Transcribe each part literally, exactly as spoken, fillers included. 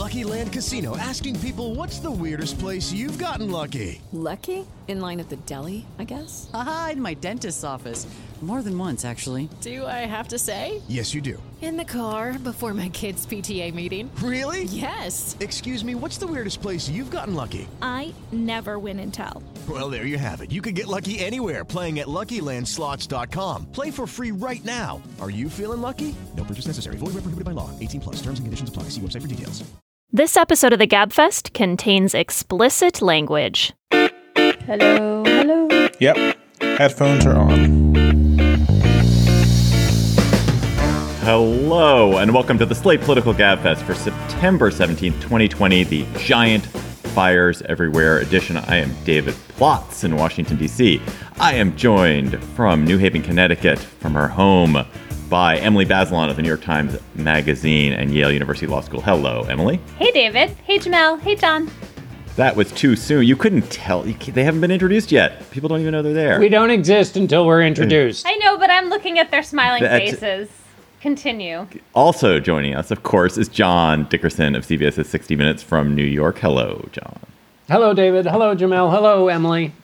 Lucky Land Casino, asking people, what's the weirdest place you've gotten lucky? Lucky? In line at the deli, I guess? Aha, in my dentist's office. More than once, actually. Do I have to say? Yes, you do. In the car before my kids' P T A meeting. Really? Yes. Excuse me, what's the weirdest place you've gotten lucky? I never win and tell. Well, there you have it. You can get lucky anywhere, playing at Lucky Land Slots dot com. Play for free right now. Are you feeling lucky? No purchase necessary. Void where prohibited by law. eighteen plus. Terms and conditions apply. See website for details. This episode of the Gabfest contains explicit language. Hello, hello. Yep. Headphones are on. Hello, and welcome to the Slate Political Gabfest for September seventeenth, twenty twenty, the Giant Fires Everywhere edition. I am David Plotz in Washington, D C. I am joined from New Haven, Connecticut, from her home, by Emily Bazelon of the New York Times Magazine and Yale University Law School. Hello, Emily. Hey, David. Hey, Jamel. Hey, John. That was too soon. You couldn't tell. You can't- they haven't been introduced yet. People don't even know they're there. We don't exist until we're introduced. I know, but I'm looking at their smiling That- faces. Continue. Also joining us, of course, is John Dickerson of CBS's sixty minutes from New York. Hello, John. Hello, David. Hello, Jamel. Hello, Emily.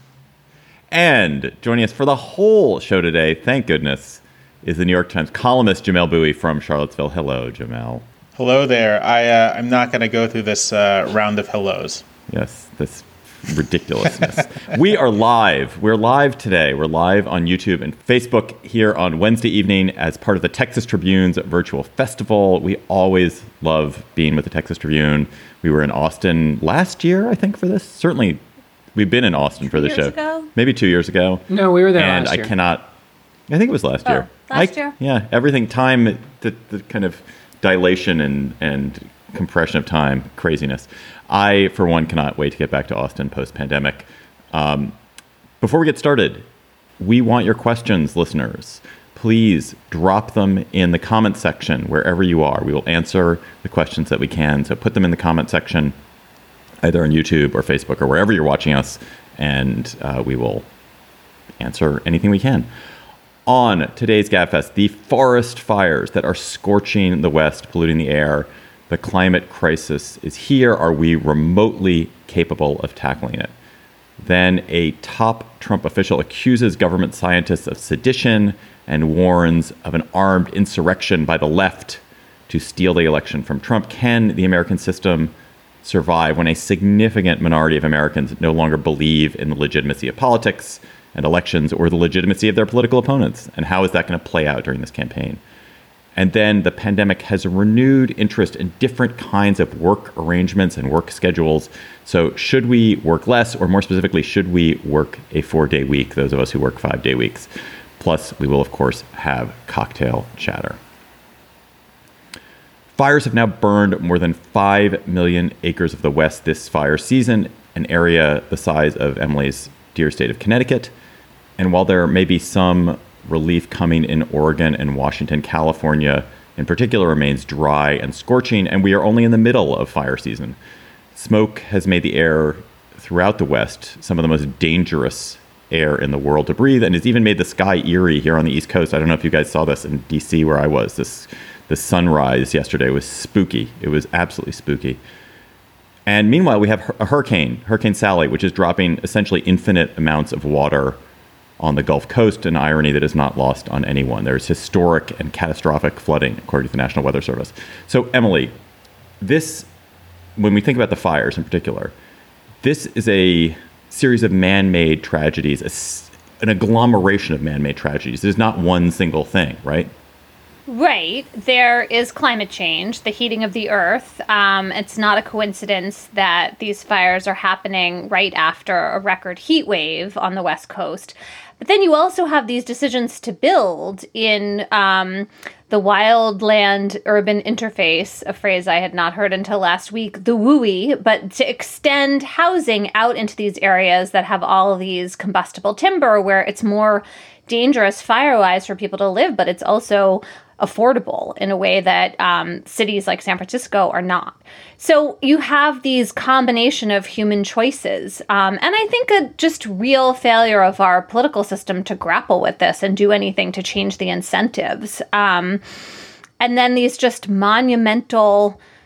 And joining us for the whole show today, thank goodness, is the New York Times columnist Jamelle Bouie from Charlottesville. Hello, Jamelle. Hello there. I, uh, I'm not going to go through this uh, round of hellos. Yes, this ridiculousness. We are live. We're live today. We're live on YouTube and Facebook here on Wednesday evening as part of the Texas Tribune's virtual festival. We always love being with the Texas Tribune. We were in Austin last year, I think, for this. Certainly, we've been in Austin for the show. Ago? Maybe two years ago. No, we were there and last year. I cannot. I think it was last Oh, year. last I- year? Yeah, everything, time, the, the kind of dilation and, and compression of time, craziness. I, for one, cannot wait to get back to Austin post-pandemic. Um, before we get started, we want your questions, listeners. Please drop them in the comment section wherever you are. We will answer the questions that we can. So put them in the comment section, either on YouTube or Facebook or wherever you're watching us, and uh, we will answer anything we can. On today's Gabfest, the forest fires that are scorching the West, polluting the air. The climate crisis is here. Are we remotely capable of tackling it? Then a top Trump official accuses government scientists of sedition and warns of an armed insurrection by the left to steal the election from Trump. Can the American system survive when a significant minority of Americans no longer believe in the legitimacy of politics and elections or the legitimacy of their political opponents? And how is that going to play out during this campaign? And then the pandemic has a renewed interest in different kinds of work arrangements and work schedules. So should we work less, or more specifically, should we work a four-day week, those of us who work five-day weeks? Plus, we will, of course, have cocktail chatter. Fires have now burned more than five million acres of the West this fire season, an area the size of Emily's dear state of Connecticut. And while there may be some relief coming in Oregon and Washington, California in particular remains dry and scorching, and we are only in the middle of fire season. Smoke has made the air throughout the West some of the most dangerous air in the world to breathe, and has even made the sky eerie here on the East Coast. I don't know if you guys saw this in D C where I was. This the sunrise yesterday was spooky. It was absolutely spooky. And meanwhile, we have a hurricane, Hurricane Sally, which is dropping essentially infinite amounts of water on the Gulf Coast, an irony that is not lost on anyone. There's historic and catastrophic flooding, according to the National Weather Service. So, Emily, this, when we think about the fires in particular, this is a series of man-made tragedies, a, an agglomeration of man-made tragedies. There's not one single thing, right? Right. There is climate change, the heating of the earth. Um, it's not a coincidence that these fires are happening right after a record heat wave on the West Coast. But then you also have these decisions to build in um, the wildland-urban interface, a phrase I had not heard until last week, the W U I, but to extend housing out into these areas that have all of these combustible timber where it's more dangerous fire-wise for people to live, but it's also affordable in a way that um, cities like San Francisco are not. So you have these combination of human choices. Um, and I think a just real failure of our political system to grapple with this and do anything to change the incentives. Um, and then these just monumental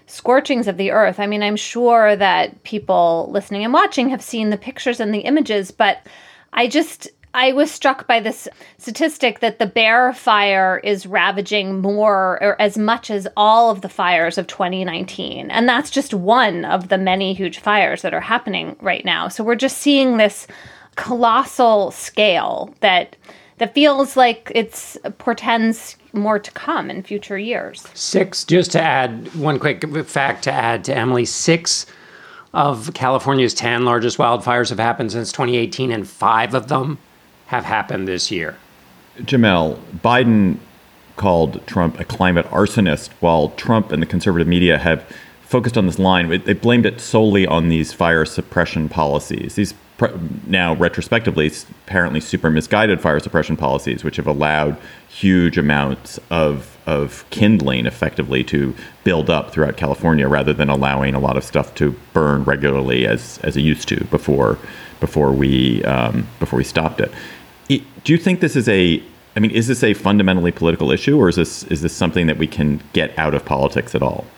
scorchings of the earth. I mean, I'm sure that people listening and watching have seen the pictures and the images, but I just, I was struck by this statistic that the Bear Fire is ravaging more or as much as all of the fires of twenty nineteen. And that's just one of the many huge fires that are happening right now. So we're just seeing this colossal scale that that feels like it's portends more to come in future years. Six, just to add one quick fact to add to Emily, six of California's ten largest wildfires have happened since twenty eighteen, and five of them have happened this year. Jamel, Biden called Trump a climate arsonist, while Trump and the conservative media have focused on this line. They blamed it solely on these fire suppression policies. These now, retrospectively, apparently super misguided fire suppression policies, which have allowed huge amounts of of kindling effectively to build up throughout California, rather than allowing a lot of stuff to burn regularly as as it used to before before we um, before we stopped it. it. Do you think this is a I mean, is this a fundamentally political issue, or is this is this something that we can get out of politics at all?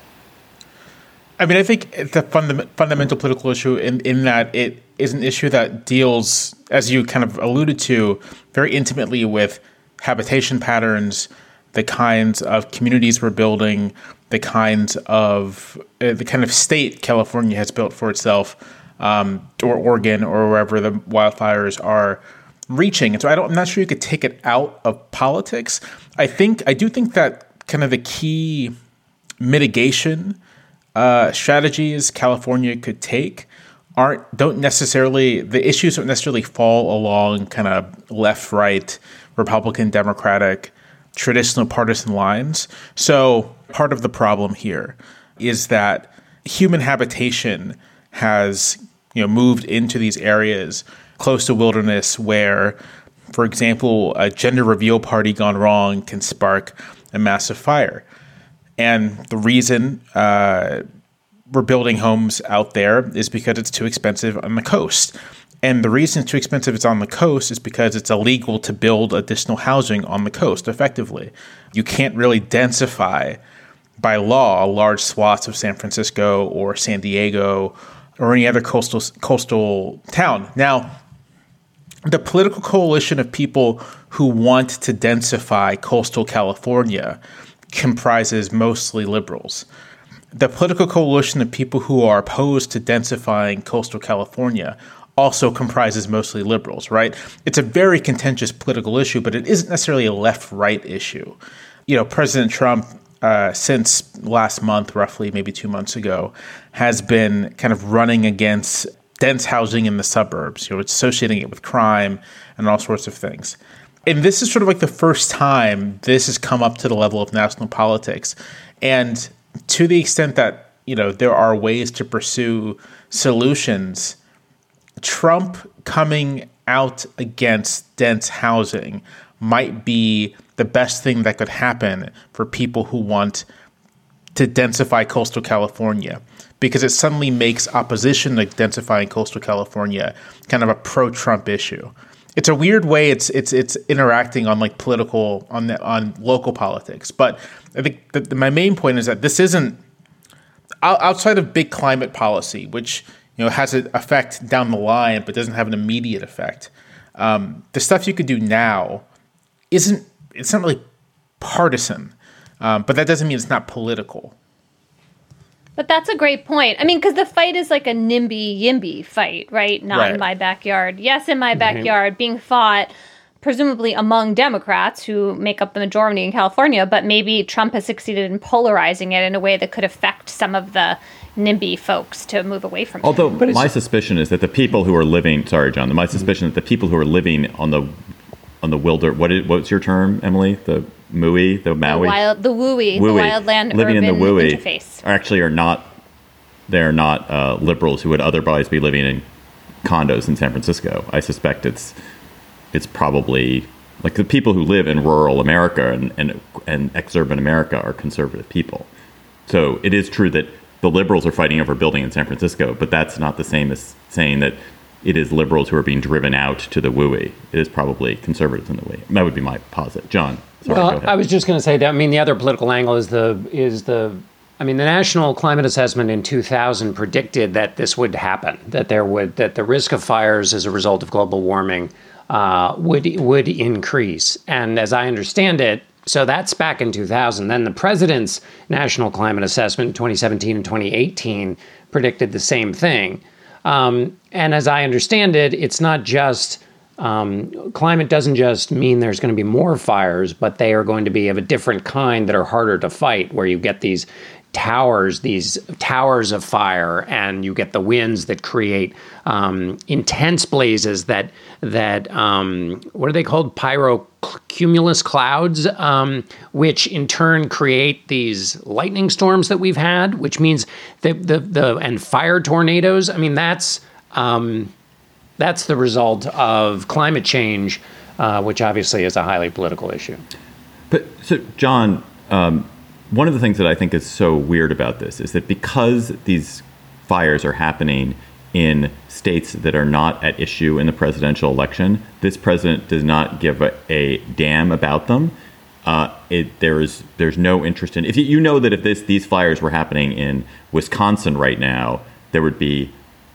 I mean, I think it's a funda- fundamental political issue in, in that it is an issue that deals, as you kind of alluded to, very intimately with habitation patterns, the kinds of communities we're building, the kinds of uh, the kind of state California has built for itself, um, or Oregon, or wherever the wildfires are reaching. And so I don't, I'm not sure you could take it out of politics. I think I do think that kind of the key mitigation Uh, strategies California could take aren't don't necessarily the issues don't necessarily fall along kind of left, right, Republican, Democratic, traditional partisan lines. So part of the problem here is that human habitation has, you know, moved into these areas close to wilderness where, for example, a gender reveal party gone wrong can spark a massive fire. And the reason uh, we're building homes out there is because it's too expensive on the coast. And the reason it's too expensive it's on the coast is because it's illegal to build additional housing on the coast effectively. You can't really densify by law large swaths of San Francisco or San Diego or any other coastal coastal town. Now, the political coalition of people who want to densify coastal California comprises mostly liberals. The political coalition of people who are opposed to densifying coastal California also comprises mostly liberals, right? It's a very contentious political issue, but it isn't necessarily a left-right issue. You know, President Trump, uh, since last month, roughly maybe two months ago, has been kind of running against dense housing in the suburbs, you know, associating it with crime and all sorts of things. And this is sort of like the first time this has come up to the level of national politics. And to the extent that, you know, there are ways to pursue solutions, Trump coming out against dense housing might be the best thing that could happen for people who want to densify coastal California, because it suddenly makes opposition to densifying coastal California kind of a pro-Trump issue. It's a weird way it's it's it's interacting on like political on the, on local politics, but I think the, the, my main point is that this isn't outside of big climate policy, which, you know, has an effect down the line but doesn't have an immediate effect. Um, the stuff you could do now isn't it's not really partisan, um, but that doesn't mean it's not political. But that's a great point. I mean, because the fight is like a NIMBY-YIMBY fight, right? Not right. in my backyard. Yes, in my backyard, being fought presumably among Democrats who make up the majority in California, but maybe Trump has succeeded in polarizing it in a way that could affect some of the NIMBY folks to move away from it. Although my suspicion is that the people who are living, sorry, John, my suspicion is that the people who are living on the on the wilder, what is, what's your term, Emily? The M U I, the Maui? The, wild, the W U I, W U I, the wildland living urban in the W U I interface. Actually are not, they're not uh, liberals who would otherwise be living in condos in San Francisco. I suspect it's it's probably, like the people who live in rural America and, and, and ex-urban America are conservative people. So it is true that the liberals are fighting over building in San Francisco, but that's not the same as saying that it is liberals who are being driven out to the W U I. It is probably conservatives in the W I. That would be my posit. John, sorry, well, go ahead. I was just going to say that. I mean, the other political angle is the is the I mean, the National Climate Assessment in two thousand predicted that this would happen, that there would that the risk of fires as a result of global warming uh, would would increase. And as I understand it, so that's back in two thousand. Then the president's National Climate Assessment in twenty seventeen and twenty eighteen predicted the same thing. Um, and as I understand it, it's not just um, climate doesn't just mean there's going to be more fires, but they are going to be of a different kind that are harder to fight, where you get these towers, these towers of fire, and you get the winds that create um, intense blazes that that um, what are they called? Pyrocumulus clouds, um, which in turn create these lightning storms that we've had, which means the the the and fire tornadoes. I mean, that's um, that's the result of climate change, uh, which obviously is a highly political issue. But so, John. Um, One of the things that I think is so weird about this is that because these fires are happening in states that are not at issue in the presidential election, this president does not give a, a damn about them. Uh, it, there is there's no interest in. If you, you know that if this these fires were happening in Wisconsin right now, there would be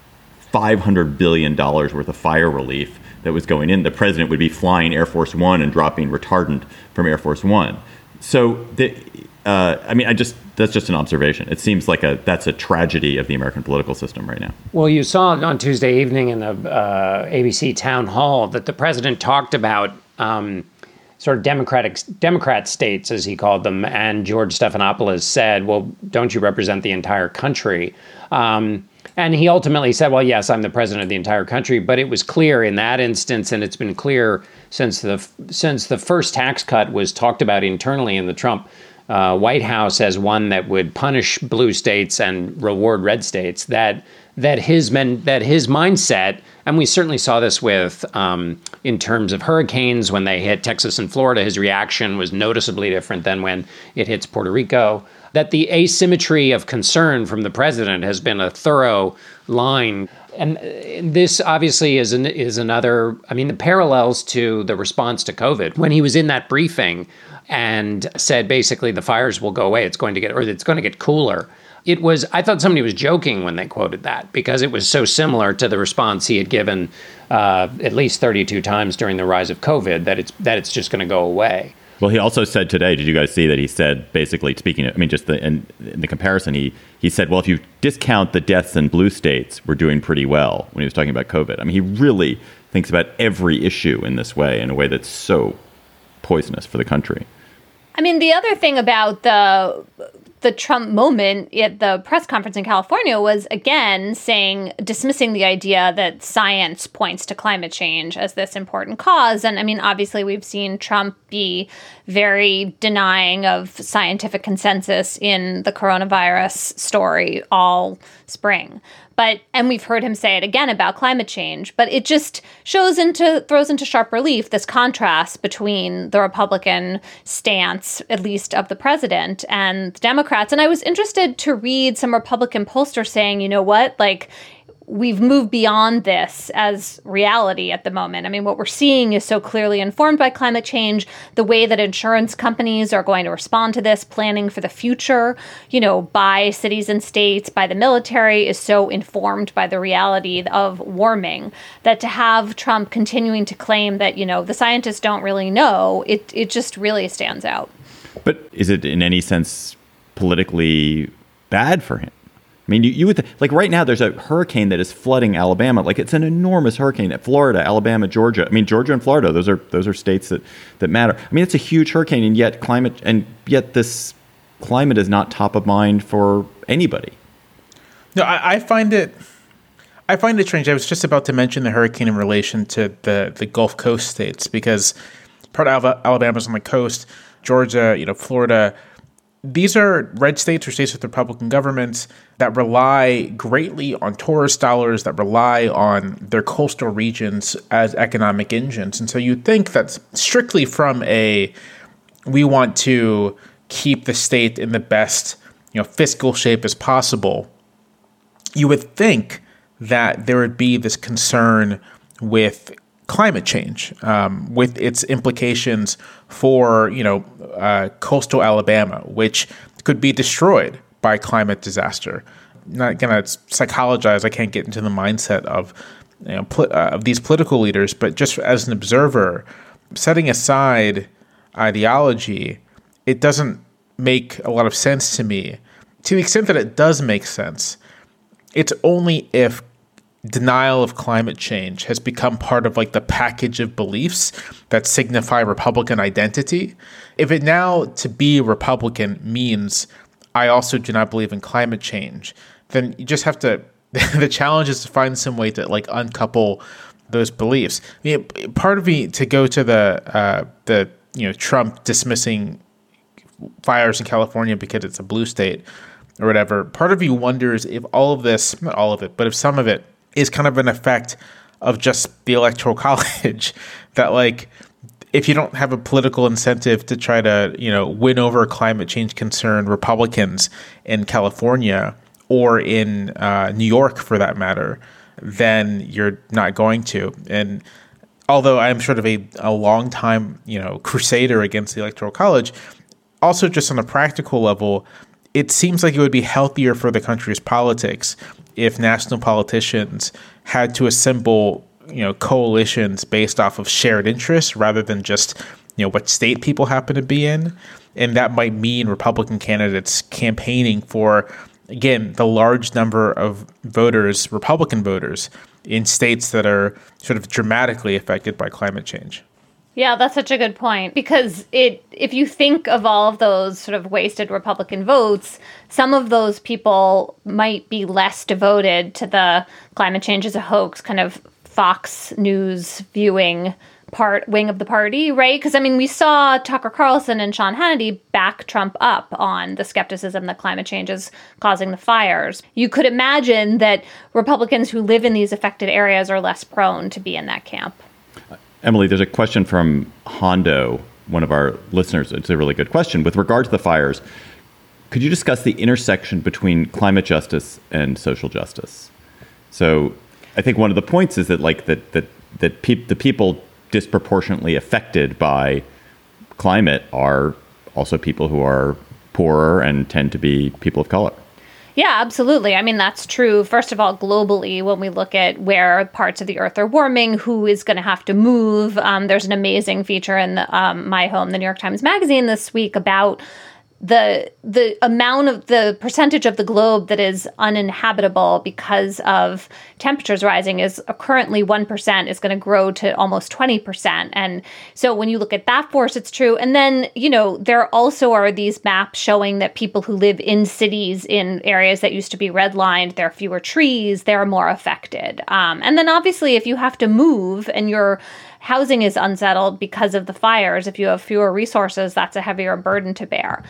five hundred billion dollars worth of fire relief that was going in. The president would be flying Air Force One and dropping retardant from Air Force One. So the. Uh, I mean, I just that's just an observation. It seems like a that's a tragedy of the American political system right now. Well, you saw on Tuesday evening in the uh, A B C town hall that the president talked about um, sort of democratic Democrat states, as he called them, and George Stephanopoulos said, "Well, don't you represent the entire country?" Um, and he ultimately said, "Well, yes, I'm the president of the entire country." But it was clear in that instance, and it's been clear since the since the first tax cut was talked about internally in the Trump Uh, White House as one that would punish blue states and reward red states, that that his men that his mindset, and we certainly saw this with um, in terms of hurricanes when they hit Texas and Florida, his reaction was noticeably different than when it hits Puerto Rico. That the asymmetry of concern from the president has been a thorough line. And this obviously is an, is another, I mean, the parallels to the response to COVID. When he was in that briefing and said basically the fires will go away, it's going to get, or it's going to get cooler. It was, I thought somebody was joking when they quoted that, because it was so similar to the response he had given uh, at least thirty-two times during the rise of COVID that it's that it's just going to go away. Well, he also said today, did you guys see that he said, basically speaking, I mean, just the, in, in the comparison, he, he said, well, if you discount the deaths in blue states, we're doing pretty well when he was talking about COVID. I mean, he really thinks about every issue in this way, in a way that's so poisonous for the country. I mean, the other thing about the the Trump moment at the press conference in California was, again, saying, dismissing the idea that science points to climate change as this important cause. And I mean, obviously, we've seen Trump be very denying of scientific consensus in the coronavirus story all spring. But, and we've heard him say it again about climate change, but it just shows into, throws into sharp relief this contrast between the Republican stance, at least of the president, and the Democrats. And I was interested to read some Republican pollsters saying, you know what, like, we've moved beyond this as reality at the moment. I mean, what we're seeing is so clearly informed by climate change. The way that insurance companies are going to respond to this, planning for the future, you know, by cities and states, by the military, is so informed by the reality of warming, that to have Trump continuing to claim that, you know, the scientists don't really know, it, it just really stands out. But is it in any sense politically bad for him? I mean, you, you would th- like right now there's a hurricane that is flooding Alabama. Like, it's an enormous hurricane at Florida, Alabama, Georgia. I mean, Georgia and Florida, those are those are states that, that matter. I mean, it's a huge hurricane, and yet climate and yet this climate is not top of mind for anybody. No, I, I find it I find it strange. I was just about to mention the hurricane in relation to the, the Gulf Coast states, because part of Alabama's on the coast, Georgia, you know, Florida. These are red states or states with Republican governments that rely greatly on tourist dollars, that rely on their coastal regions as economic engines. And so you'd think that strictly from a, we want to keep the state in the best, you know, fiscal shape as possible, you would think that there would be this concern with climate change, um, with its implications for, you know, uh, coastal Alabama, which could be destroyed by climate disaster. Not going to psychologize. I can't get into the mindset of you know, pl- uh, of these political leaders, but just as an observer, setting aside ideology, it doesn't make a lot of sense to me. To the extent that it does make sense, it's only if denial of climate change has become part of like the package of beliefs that signify Republican identity. If it now to be Republican means I also do not believe in climate change, then you just have to, the challenge is to find some way to like uncouple those beliefs. I mean, part of me to go to the, uh, the, you know, Trump dismissing fires in California because it's a blue state or whatever, part of you wonders if all of this, not all of it, but if some of it is kind of an effect of just the Electoral College, that like, if you don't have a political incentive to try to, you know, win over climate change concerned Republicans in California or in uh, New York for that matter, then you're not going to. And although I'm sort of a, a long time, you know, crusader against the Electoral College, also just on a practical level, it seems like it would be healthier for the country's politics if national politicians had to assemble, you know, coalitions based off of shared interests rather than just, you know, what state people happen to be in. And that might mean Republican candidates campaigning for, again, the large number of voters, Republican voters, in states that are sort of dramatically affected by climate change. Yeah, that's such a good point, because it if you think of all of those sort of wasted Republican votes, some of those people might be less devoted to the climate change as a hoax kind of Fox News viewing part wing of the party, right? Because, I mean, we saw Tucker Carlson and Sean Hannity back Trump up on the skepticism that climate change is causing the fires. You could imagine that Republicans who live in these affected areas are less prone to be in that camp. Emily, there's a question from Hondo, one of our listeners. It's a really good question. With regard to the fires, could you discuss the intersection between climate justice and social justice? So I think one of the points is that like that that that pe- the people disproportionately affected by climate are also people who are poorer and tend to be people of color. Yeah, absolutely. I mean, that's true, first of all, globally, when we look at where parts of the earth are warming, who is going to have to move. Um, there's an amazing feature in the, um, My Home, the New York Times Magazine this week about the the amount of the percentage of the globe that is uninhabitable because of temperatures rising is uh, currently one percent, is going to grow to almost twenty percent. And so when you look at that force, it's true. And then, you know, there also are these maps showing that people who live in cities in areas that used to be redlined, there are fewer trees, they're more affected. Um, and then obviously, if you have to move and your housing is unsettled because of the fires, if you have fewer resources, that's a heavier burden to bear.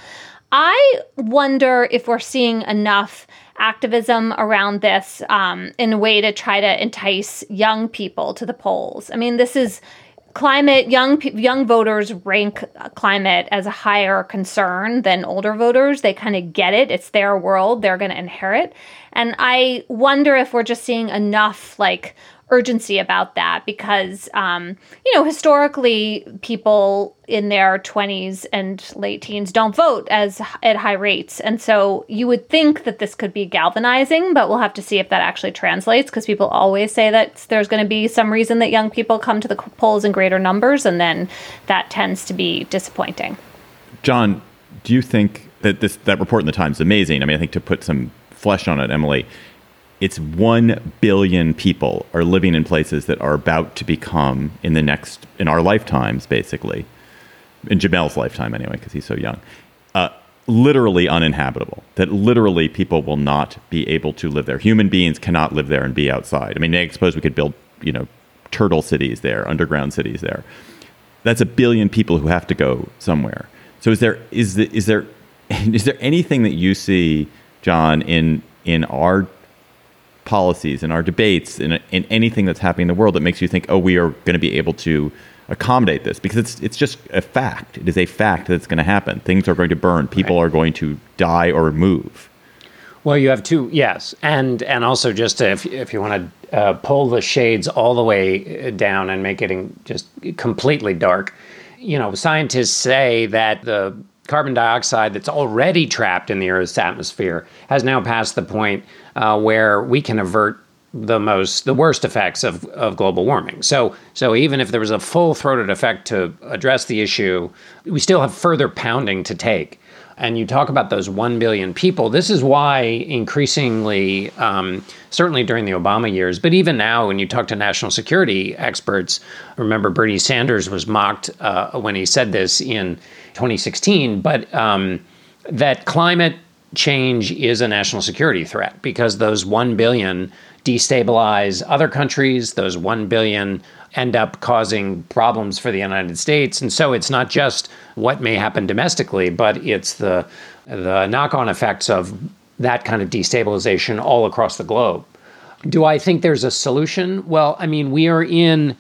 I wonder if we're seeing enough activism around this um, in a way to try to entice young people to the polls. I mean, this is climate. Young young voters rank climate as a higher concern than older voters. They kind of get it. It's their world. They're going to inherit. And I wonder if we're just seeing enough, like, urgency about that because, um, you know, historically, people in their twenties and late teens don't vote as at high rates. And so you would think that this could be galvanizing, but we'll have to see if that actually translates because people always say that there's going to be some reason that young people come to the polls in greater numbers, and then that tends to be disappointing. John, do you think that this that report in the Times is amazing? I mean, I think to put some flesh on it, Emily, it's one billion people are living in places that are about to become, in the next, in our lifetimes, basically, in Jamel's lifetime anyway, because he's so young, uh, literally uninhabitable, that literally people will not be able to live there. Human beings cannot live there and be outside. I mean, I suppose we could build, you know, turtle cities there, underground cities there. That's a billion people who have to go somewhere. So is there, is the, is there, is there anything that you see, John, in, in our policies in our debates in, in anything that's happening in the world that makes you think, oh, we are going to be able to accommodate this? Because it's it's just a fact. It is a fact that it's going to happen. Things are going to burn. People right. are going to die or move. Well, you have two, yes. And and also just to, if, if you want to uh, pull the shades all the way down and make it in just completely dark, you know, scientists say that the carbon dioxide that's already trapped in the Earth's atmosphere has now passed the point uh, where we can avert the most, the worst effects of, of global warming. So, so even if there was a full-throated effect to address the issue, we still have further pounding to take. And you talk about those one billion people. This is why increasingly, um, certainly during the Obama years, but even now when you talk to national security experts, remember Bernie Sanders was mocked uh, when he said this in twenty sixteen, but um, that climate change is a national security threat because those one billion destabilize other countries. Those one billion end up causing problems for the United States. And so it's not just what may happen domestically, but it's the the knock-on effects of that kind of destabilization all across the globe. Do I think there's a solution? Well, I mean, we are in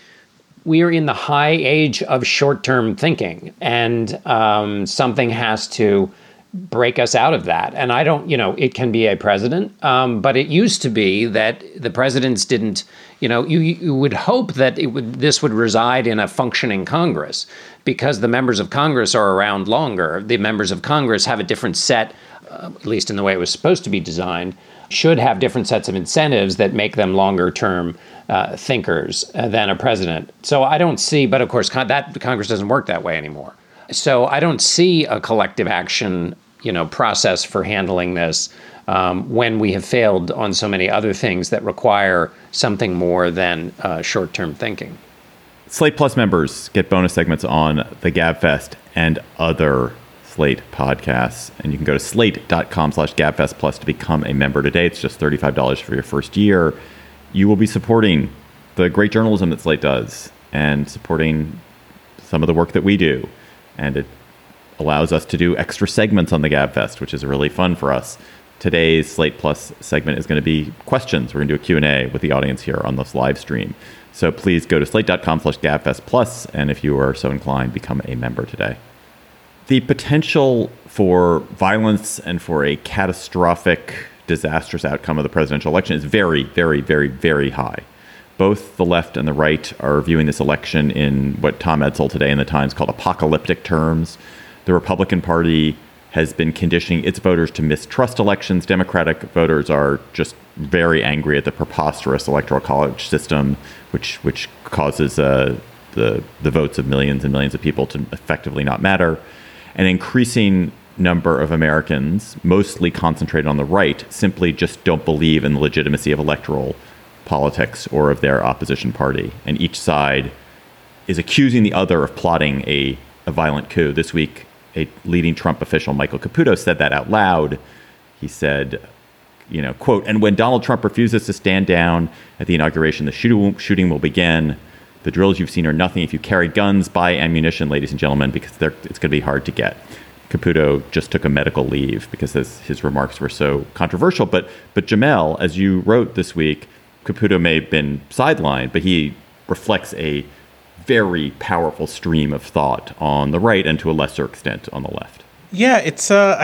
we are in the high age of short-term thinking, and um, something has to break us out of that. And I don't, you know, it can be a president, um, but it used to be that the presidents didn't, you know, you, you would hope that it would, this would reside in a functioning Congress because the members of Congress are around longer. The members of Congress have a different set, uh, at least in the way it was supposed to be designed, should have different sets of incentives that make them longer term uh, thinkers uh, than a president. So I don't see, but of course, con- that Congress doesn't work that way anymore. So I don't see a collective action, you know, process for handling this um, when we have failed on so many other things that require something more than uh, short-term thinking. Slate Plus members get bonus segments on the GabFest and other Slate podcasts. And you can go to slate.com slash GabFest Plus to become a member today. It's just thirty-five dollars for your first year. You will be supporting the great journalism that Slate does and supporting some of the work that we do. And it allows us to do extra segments on the GabFest, which is really fun for us. Today's Slate Plus segment is going to be questions. We're going to do a Q and A with the audience here on this live stream. So please go to slate.com slash GabFest Plus, and if you are so inclined, become a member today. The potential for violence and for a catastrophic, disastrous outcome of the presidential election is very, very, very, very high. Both the left and the right are viewing this election in what Tom Edsall today in the Times called apocalyptic terms. The Republican Party has been conditioning its voters to mistrust elections. Democratic voters are just very angry at the preposterous electoral college system, which which causes uh, the the votes of millions and millions of people to effectively not matter. An increasing number of Americans, mostly concentrated on the right, simply just don't believe in the legitimacy of electoral politics or of their opposition party. And each side is accusing the other of plotting a, a violent coup. This week, a leading Trump official, Michael Caputo, said that out loud. He said, you know, quote, "And when Donald Trump refuses to stand down at the inauguration, the shooting, shooting will begin. The drills you've seen are nothing. If you carry guns, buy ammunition, ladies and gentlemen, because they're, it's going to be hard to get." Caputo just took a medical leave because his, his remarks were so controversial. But, but Jamelle, as you wrote this week, Caputo may have been sidelined, but he reflects a very powerful stream of thought on the right and to a lesser extent on the left. Yeah, it's, uh,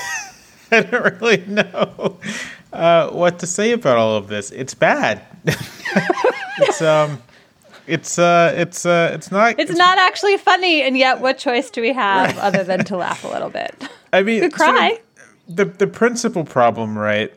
I don't really know uh, what to say about all of this. It's bad. it's, um, it's, uh, it's, uh, it's not, it's, it's not actually funny. And yet what choice do we have right. other than to laugh a little bit? I mean, we cry. Sort of the, the principal problem, right?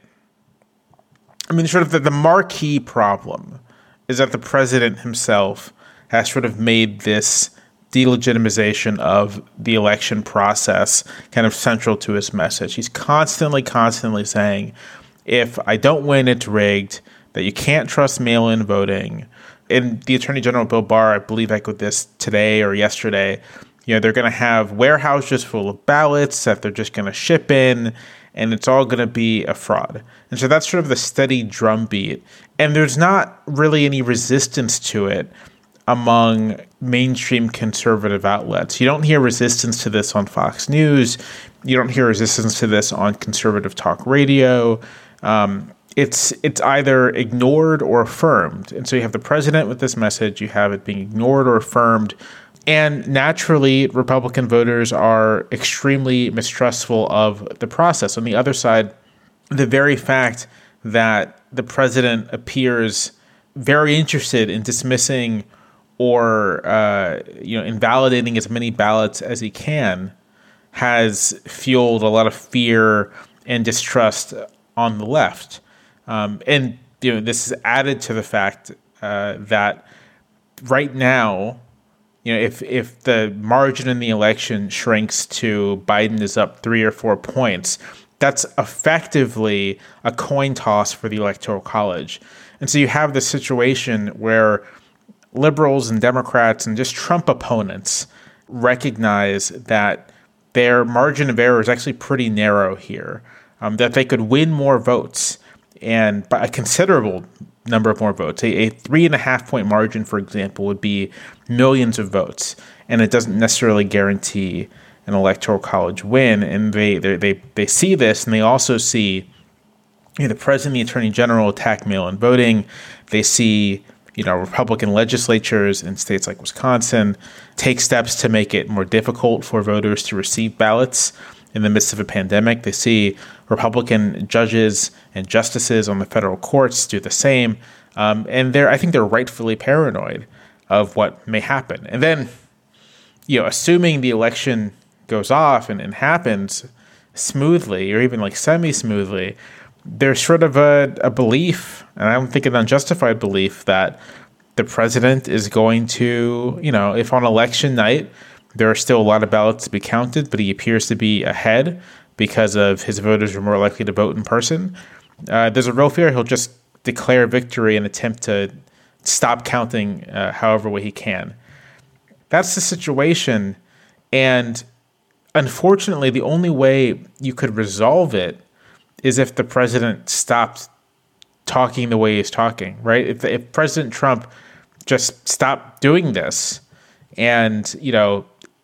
I mean, sort of the, the marquee problem is that the president himself has sort of made this delegitimization of the election process kind of central to his message. He's constantly, constantly saying, if I don't win, it's rigged, that you can't trust mail-in voting. And the Attorney General, Bill Barr, I believe echoed this today or yesterday. You know, they're going to have warehouses full of ballots that they're just going to ship in, and it's all going to be a fraud. And so that's sort of the steady drumbeat. And there's not really any resistance to it among mainstream conservative outlets. You don't hear resistance to this on Fox News. You don't hear resistance to this on conservative talk radio. Um, it's it's either ignored or affirmed. And so you have the president with this message. You have it being ignored or affirmed. And naturally, Republican voters are extremely mistrustful of the process. On the other side, the very fact that the president appears very interested in dismissing or uh, you know invalidating as many ballots as he can has fueled a lot of fear and distrust on the left. Um, and you know, this is added to the fact uh, that right now, you know, if if the margin in the election shrinks to Biden is up three or four points, that's effectively a coin toss for the Electoral College. And so you have this situation where liberals and Democrats and just Trump opponents recognize that their margin of error is actually pretty narrow here, um, that they could win more votes, and by a considerable number of more votes. A, a three and a half point margin, for example, would be millions of votes, and it doesn't necessarily guarantee an Electoral College win. And they they they, they see this, and they also see, you know, the president and the attorney general attack mail-in voting. They see, you know, Republican legislatures in states like Wisconsin take steps to make it more difficult for voters to receive ballots in the midst of a pandemic. They see Republican judges and justices on the federal courts do the same. Um, and they're, I think they're rightfully paranoid of what may happen. And then, you know, assuming the election goes off and, and happens smoothly or even like semi-smoothly, there's sort of a, a belief, and I don't think an unjustified belief, that the president is going to, you know, if on election night there are still a lot of ballots to be counted, but he appears to be ahead because of his voters are more likely to vote in person, uh, there's a real fear he'll just declare victory and attempt to stop counting uh, however way he can. That's the situation. And unfortunately, the only way you could resolve it is if the president stopped talking the way he's talking, right? If, if President Trump just stopped doing this and, you know,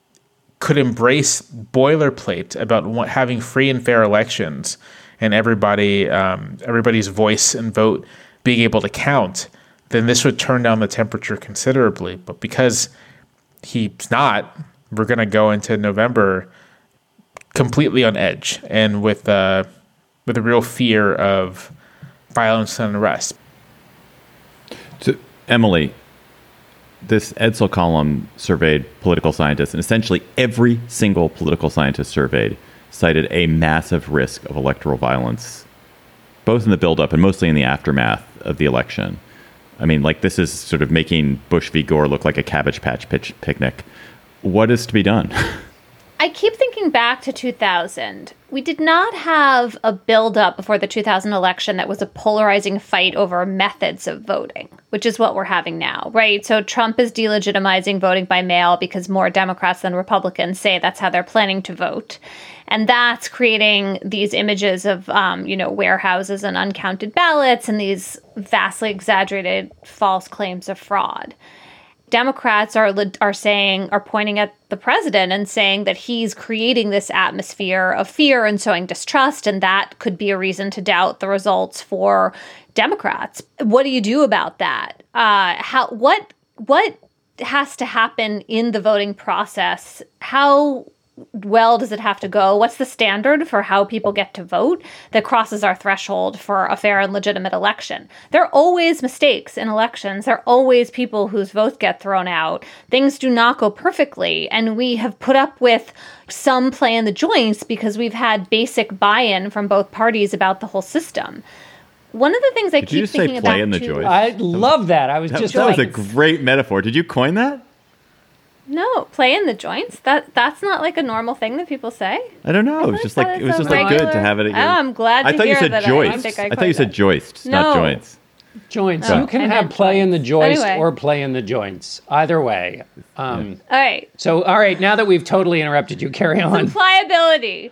could embrace boilerplate about what, having free and fair elections and everybody, um, everybody's voice and vote being able to count, then this would turn down the temperature considerably. But because he's not, we're going to go into November completely on edge and with uh, with a real fear of violence and unrest. So, Emily, this Edsel column surveyed political scientists, and essentially every single political scientist surveyed cited a massive risk of electoral violence, both in the buildup and mostly in the aftermath of the election. I mean, like, this is sort of making Bush v. Gore look like a Cabbage Patch pitch picnic. What is to be done? I keep thinking back to two thousand. We did not have a buildup before the two thousand election that was a polarizing fight over methods of voting, which is what we're having now, right? So Trump is delegitimizing voting by mail because more Democrats than Republicans say that's how they're planning to vote. And that's creating these images of, um, you know, warehouses and uncounted ballots and these vastly exaggerated false claims of fraud. Democrats are are saying, are pointing at the president and saying that he's creating this atmosphere of fear and sowing distrust, and that could be a reason to doubt the results for Democrats. What do you do about that? Uh, how what what has to happen in the voting process? How well does it have to go? What's the standard for how people get to vote that crosses our threshold for a fair and legitimate election? There are always mistakes in elections. There are always people whose votes get thrown out. Things do not go perfectly. And we have put up with some play in the joints because we've had basic buy-in from both parties about the whole system. One of the things I Did keep you just thinking say play about in the too, joints? I love that. I was That, just that was like, a great metaphor. Did you coin that? No, play in the joints. That that's not like a normal thing that people say. I don't know. It was just like it was just like good to have it. Oh, I'm glad to I thought hear you said that. joist. I, think I, I thought you said joists, no. not joints. joints. No, You can I have meant play in the joist Anyway. or play in the joints. Either way. Um, All right. So, all right, now that we've totally interrupted you, carry on. Pliability.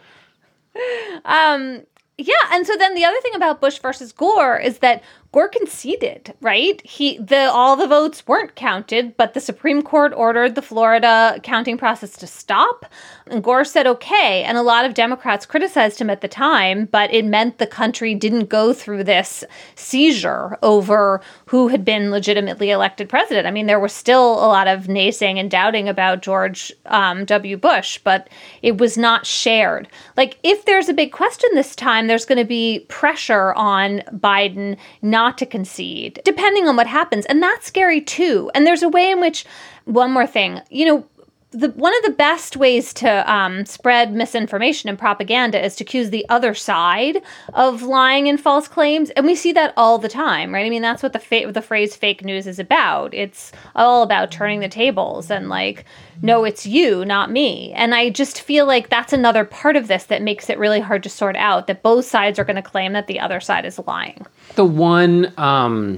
Um, yeah, and so then the other thing about Bush versus Gore is that Gore conceded, right? He the all the votes weren't counted, but the Supreme Court ordered the Florida counting process to stop. And Gore said, okay. And a lot of Democrats criticized him at the time, but it meant the country didn't go through this seizure over who had been legitimately elected president. I mean, there was still a lot of naysaying and doubting about George um, W. Bush, but it was not shared. Like, if there's a big question this time, there's going to be pressure on Biden not to concede, depending on what happens. And that's scary too. And there's a way in which, one more thing, you know, the one of the best ways to um, spread misinformation and propaganda is to accuse the other side of lying and false claims, and we see that all the time, right? I mean, that's what the fa- the phrase "fake news" is about. It's all about turning the tables and like, no, it's you, not me. And I just feel like that's another part of this that makes it really hard to sort out. That both sides are going to claim that the other side is lying. The one. Um...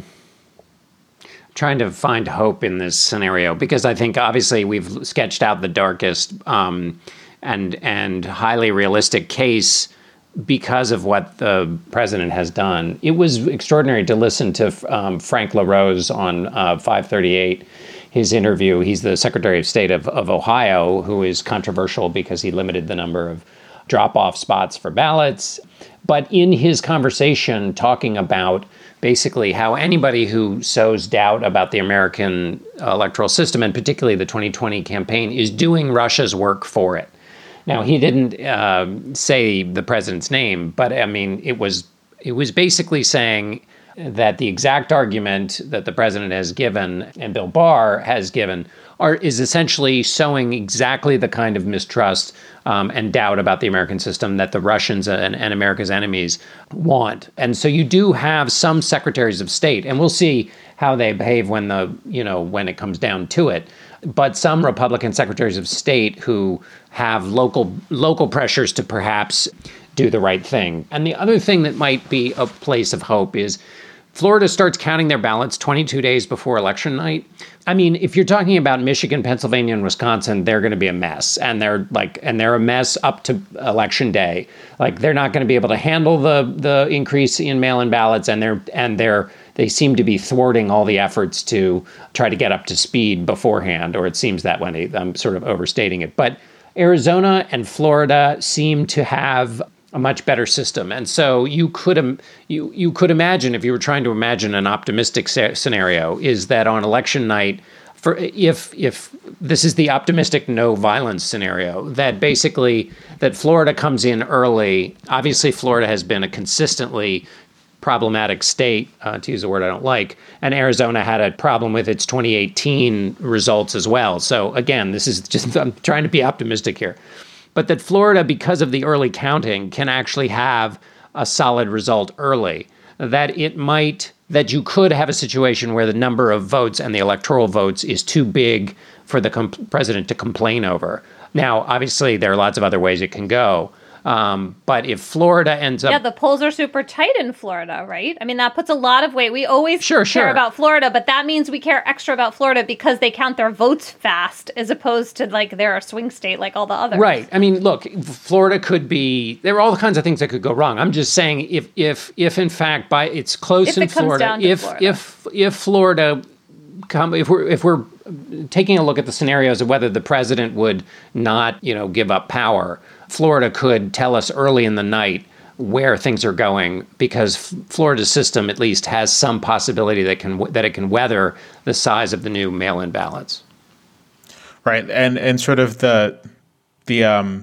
trying to find hope in this scenario, because I think obviously we've sketched out the darkest um, and and highly realistic case because of what the president has done. It was extraordinary to listen to um, Frank LaRose on uh, five thirty-eight, his interview. He's the Secretary of State of, of Ohio, who is controversial because he limited the number of drop-off spots for ballots. But in his conversation talking about basically how anybody who sows doubt about the American electoral system, and particularly the twenty twenty campaign, is doing Russia's work for it. Now, he didn't uh, say the president's name, but I mean, it was it was basically saying that the exact argument that the president has given and Bill Barr has given are is essentially sowing exactly the kind of mistrust um, and doubt about the American system that the Russians and, and America's enemies want. And so you do have some secretaries of state, and we'll see how they behave when the you know when it comes down to it. But some Republican secretaries of state who have local local pressures to perhaps do the right thing. And the other thing that might be a place of hope is Florida starts counting their ballots twenty-two days before election night. I mean, if you're talking about Michigan, Pennsylvania, and Wisconsin, they're going to be a mess. And they're like, and they're a mess up to election day. Like, they're not going to be able to handle the the increase in mail-in ballots, and they're and they're they seem to be thwarting all the efforts to try to get up to speed beforehand, or it seems that way. I'm sort of overstating it. But Arizona and Florida seem to have a much better system. And so you could um, you you could imagine, if you were trying to imagine an optimistic sa- scenario, is that on election night, for if if this is the optimistic no violence scenario, that basically that Florida comes in early. Obviously, Florida has been a consistently problematic state, uh, to use a word I don't like, and Arizona had a problem with its twenty eighteen results as well. So again, this is just, I'm trying to be optimistic here. But that Florida, because of the early counting, can actually have a solid result early. That it might, that you could have a situation where the number of votes and the electoral votes is too big for the comp- president to complain over. Now, obviously, there are lots of other ways it can go. Um, but if Florida ends up... Yeah, the polls are super tight in Florida, right? I mean, that puts a lot of weight. We always sure, care sure. about Florida, but that means we care extra about Florida because they count their votes fast as opposed to, like, they're a swing state like all the others. Right. I mean, look, Florida could be... There are all kinds of things that could go wrong. I'm just saying if, if, if in fact, by it's close if in it comes Florida, down to if, Florida. if, if Florida... Come, if we're if we're taking a look at the scenarios of whether the president would not, you know, give up power, Florida could tell us early in the night where things are going, because Florida's system at least has some possibility that can that it can weather the size of the new mail-in ballots. Right, and and sort of the the um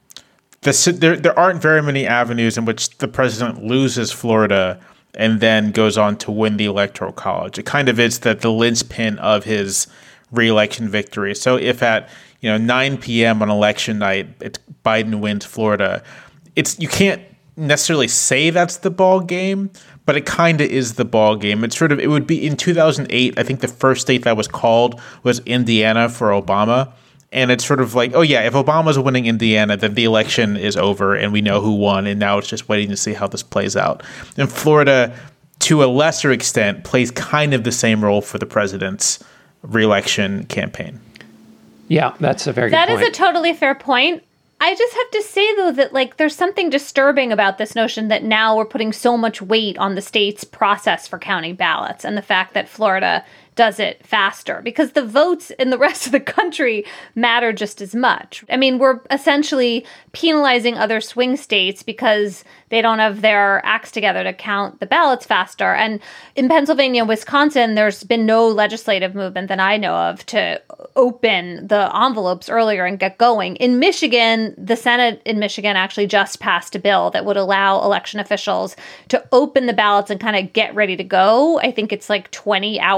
the there there aren't very many avenues in which the president loses Florida and then goes on to win the Electoral College. It kind of is the, the linchpin of his re-election victory. So if at you know nine p.m. on election night, it's Biden wins Florida, it's you can't necessarily say that's the ball game, but it kind of is the ball game. It's sort of it would be in two thousand eight. I think the first state that was called was Indiana for Obama. And it's sort of like, oh, yeah, if Obama's winning Indiana, then the election is over and we know who won. And now it's just waiting to see how this plays out. And Florida, to a lesser extent, plays kind of the same role for the president's re-election campaign. Yeah, that's a very good That point. is a totally fair point. I just have to say, though, that like there's something disturbing about this notion that now we're putting so much weight on the state's process for counting ballots and the fact that Florida does it faster, because the votes in the rest of the country matter just as much. I mean, we're essentially penalizing other swing states because they don't have their acts together to count the ballots faster. And in Pennsylvania and Wisconsin, there's been no legislative movement that I know of to open the envelopes earlier and get going. In Michigan, the Senate in Michigan actually just passed a bill that would allow election officials to open the ballots and kind of get ready to go. I think it's like twenty hours before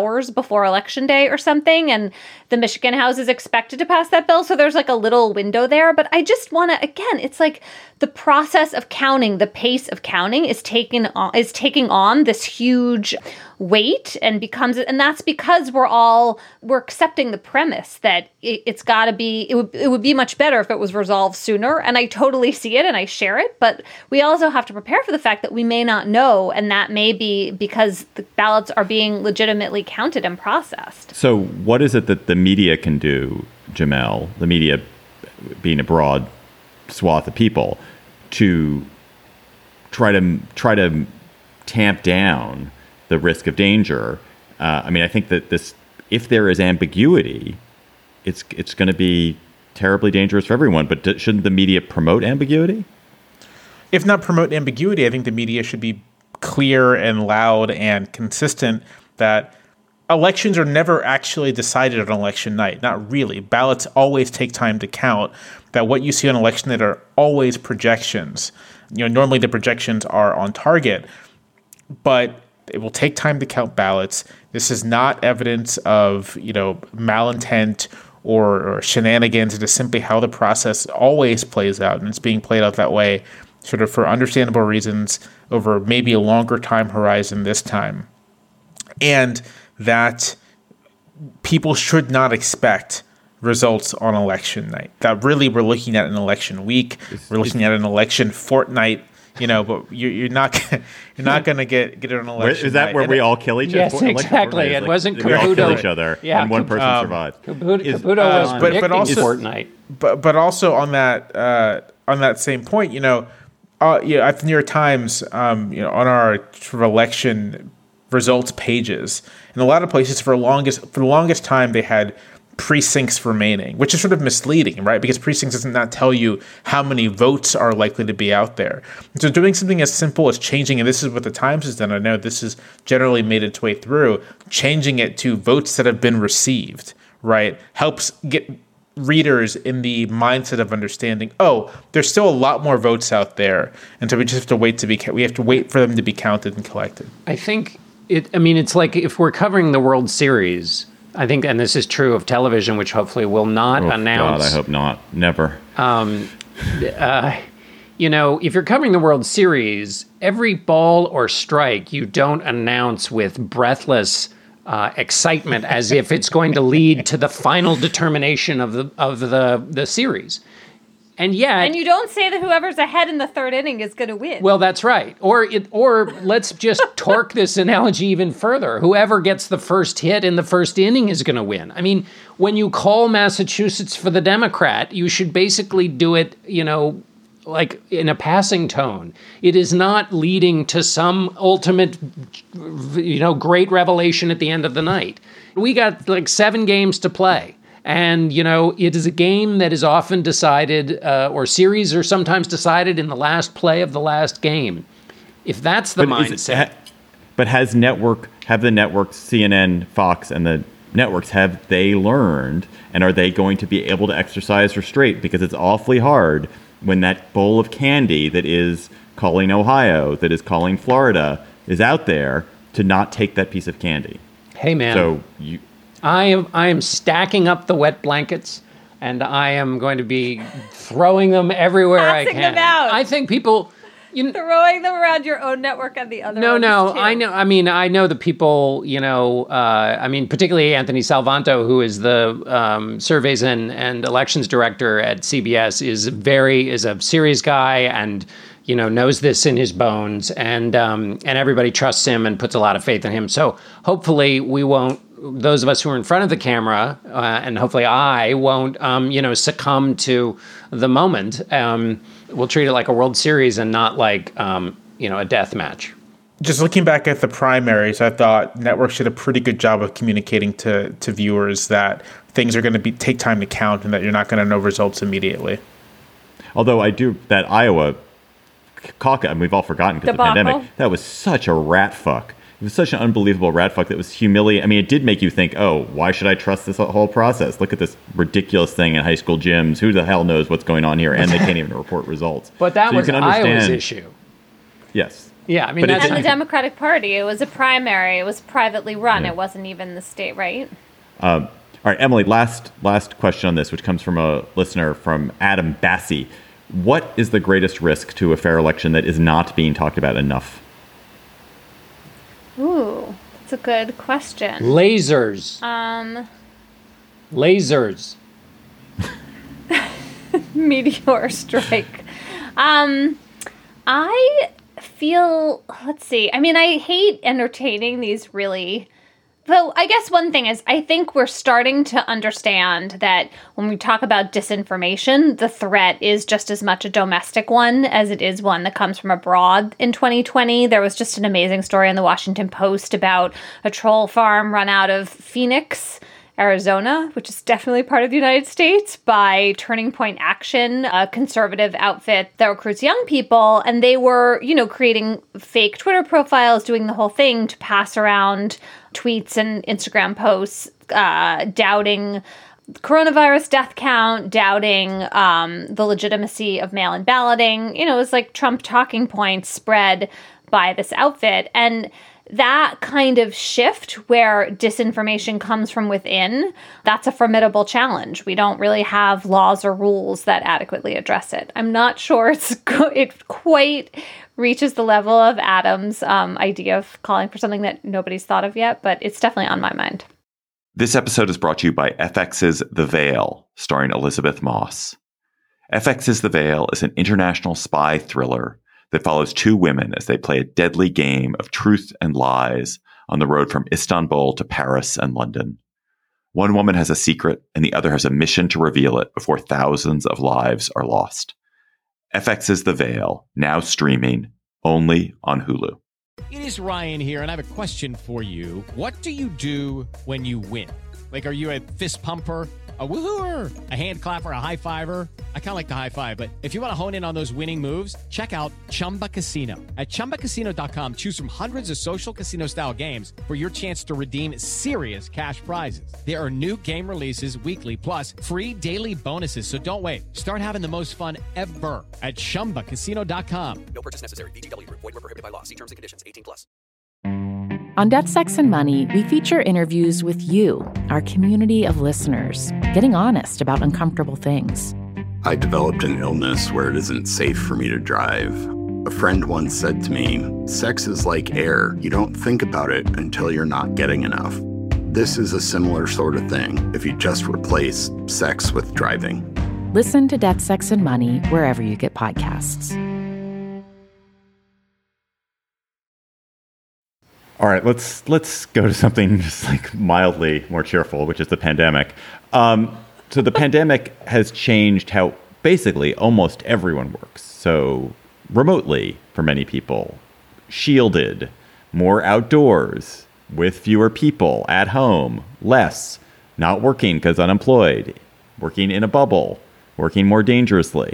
before Election Day or something, and the Michigan House is expected to pass that bill. So there's like a little window there. But I just want to, again, it's like the process of counting, the pace of counting is taking on, is taking on this huge weight and becomes, and that's because we're all, we're accepting the premise that it, it's got to be, it would, it would be much better if it was resolved sooner. And I totally see it and I share it. But we also have to prepare for the fact that we may not know. And that may be because the ballots are being legitimately counted and processed. So what is it that the media can do, Jamelle, the media being a broad swath of people, to try to try to tamp down the risk of danger? Uh, I mean, I think that this, if there is ambiguity, it's it's going to be terribly dangerous for everyone. But d- shouldn't the media promote ambiguity? If not promote ambiguity, I think the media should be clear and loud and consistent that elections are never actually decided on election night. Not really. Ballots always take time to count. That what you see on election night are always projections. You know, normally the projections are on target, but it will take time to count ballots. This is not evidence of, you know, malintent or, or shenanigans. It is simply how the process always plays out, and it's being played out that way sort of for understandable reasons over maybe a longer time horizon this time. And that people should not expect results on election night. That really we're looking at an election week. We're looking at an election fortnight. You know, but you're, you're not you're not going to get get an election. Is that night. where and we it, all kill each other? Yes, exactly. It like, wasn't we all kill Caputo. each other, Yeah, and one person um, survived. Caputo, Is- Caputo uh, was but- predicting but also- Fortnite. But but also on that uh, on that same point, you know, uh, you know, at the New York Times, um, you know, on our sort of election results pages, in a lot of places for the longest for the longest time they had precincts remaining, which is sort of misleading, right? Because precincts does not tell you how many votes are likely to be out there. So doing something as simple as changing, and this is what the Times has done, I know this has generally made its way through, changing it to votes that have been received, right, helps get readers in the mindset of understanding, oh, there's still a lot more votes out there, and so we just have to wait to be, we have to wait for them to be counted and collected. I think it, I mean, it's like if we're covering the World Series, I think, and this is true of television, which hopefully will not oh, announce. God, I hope not. Never. Um, uh, you know, if you're covering the World Series, every ball or strike you don't announce with breathless uh, excitement as if it's going to lead to the final determination of the of the the series. And yet, and you don't say that whoever's ahead in the third inning is going to win. Well, that's right. Or it, or let's just torque this analogy even further. Whoever gets the first hit in the first inning is going to win. I mean, when you call Massachusetts for the Democrat, you should basically do it, you know, like in a passing tone. It is not leading to some ultimate, you know, great revelation at the end of the night. We got like seven games to play. And, you know, it is a game that is often decided, uh, or series are sometimes decided in the last play of the last game. If that's the but mindset. It, ha, but has network, have the networks, C N N, Fox, and the networks, have they learned, and are they going to be able to exercise restraint? Because it's awfully hard when that bowl of candy that is calling Ohio, that is calling Florida, is out there to not take that piece of candy. Hey, man. So you... I am I am stacking up the wet blankets, and I am going to be throwing them everywhere Passing I can. them out. I think people, you know, throwing them around your own network and the other. No, ones no, too. I know. I mean, I know the people. You know, uh, I mean, particularly Anthony Salvanto, who is the um, surveys and, and elections director at C B S, is very is a serious guy and, you know, knows this in his bones, and um, and everybody trusts him and puts a lot of faith in him. So hopefully we won't. Those of us who are in front of the camera, uh, and hopefully I won't, um, you know, succumb to the moment. Um, we'll treat it like a World Series and not like, um, you know, a death match. Just looking back at the primaries, I thought networks did a pretty good job of communicating to, to viewers that things are going to be take time to count and that you're not going to know results immediately. Although I do, that Iowa caucus, I mean, we've all forgotten because of the pandemic, that was such a rat fuck. It was such an unbelievable rat fuck that was humiliating. I mean, it did make you think, oh, why should I trust this whole process? Look at this ridiculous thing in high school gyms. Who the hell knows what's going on here? And they can't even report results. But that so was Iowa's issue. Yes. Yeah, I mean, But that's, And the Democratic Party, it was a primary. It was privately run. Yeah. It wasn't even the state, right? Um, all right, Emily, last last question on this, which comes from a listener from Adam Bassi. What is the greatest risk to a fair election that is not being talked about enough? Ooh, that's a good question. lasers. Um, Lasers. meteor strike. Um, I feel, let's see. I mean, I hate entertaining these really. Though I guess one thing is I think we're starting to understand that when we talk about disinformation, the threat is just as much a domestic one as it is one that comes from abroad. In twenty twenty, there was just an amazing story in the Washington Post about a troll farm run out of Phoenix, Arizona, which is definitely part of the United States, by Turning Point Action, a conservative outfit that recruits young people. And they were, you know, creating fake Twitter profiles, doing the whole thing to pass around tweets and Instagram posts, uh, doubting coronavirus death count, doubting um, the legitimacy of mail-in balloting. You know, it was like Trump talking points spread by this outfit. And that kind of shift where disinformation comes from within, that's a formidable challenge. We don't really have laws or rules that adequately address it. I'm not sure it's it quite reaches the level of Adam's um, idea of calling for something that nobody's thought of yet, but it's definitely on my mind. This episode is brought to you by F X's The Veil, starring Elizabeth Moss. F X's The Veil is an international spy thriller that follows two women as they play a deadly game of truth and lies on the road from Istanbul to Paris and London. One woman has a secret, and the other has a mission to reveal it before thousands of lives are lost. F X's The Veil, now streaming only on Hulu. It is Ryan here, and I have a question for you. What do you do when you win? Like, are you a fist pumper, a woohooer, a hand clapper, a high fiver? I kind of like the high five, but if you want to hone in on those winning moves, check out Chumba Casino. At chumba casino dot com, choose from hundreds of social casino style games for your chance to redeem serious cash prizes. There are new game releases weekly, plus free daily bonuses. So don't wait. Start having the most fun ever at chumba casino dot com. No purchase necessary. V G W. Void where prohibited by law. See terms and conditions. eighteen plus. On Death, Sex, and Money, we feature interviews with you, our community of listeners, getting honest about uncomfortable things. I developed an illness where it isn't safe for me to drive. A friend once said to me, sex is like air. You don't think about it until you're not getting enough. This is a similar sort of thing if you just replace sex with driving. Listen to Death, Sex, and Money wherever you get podcasts. All right, let's let's go to something just like mildly more cheerful, which is the pandemic. Um, so the pandemic has changed how basically almost everyone works. So remotely for many people, shielded, more outdoors, with fewer people, at home, less, not working because unemployed, working in a bubble, working more dangerously.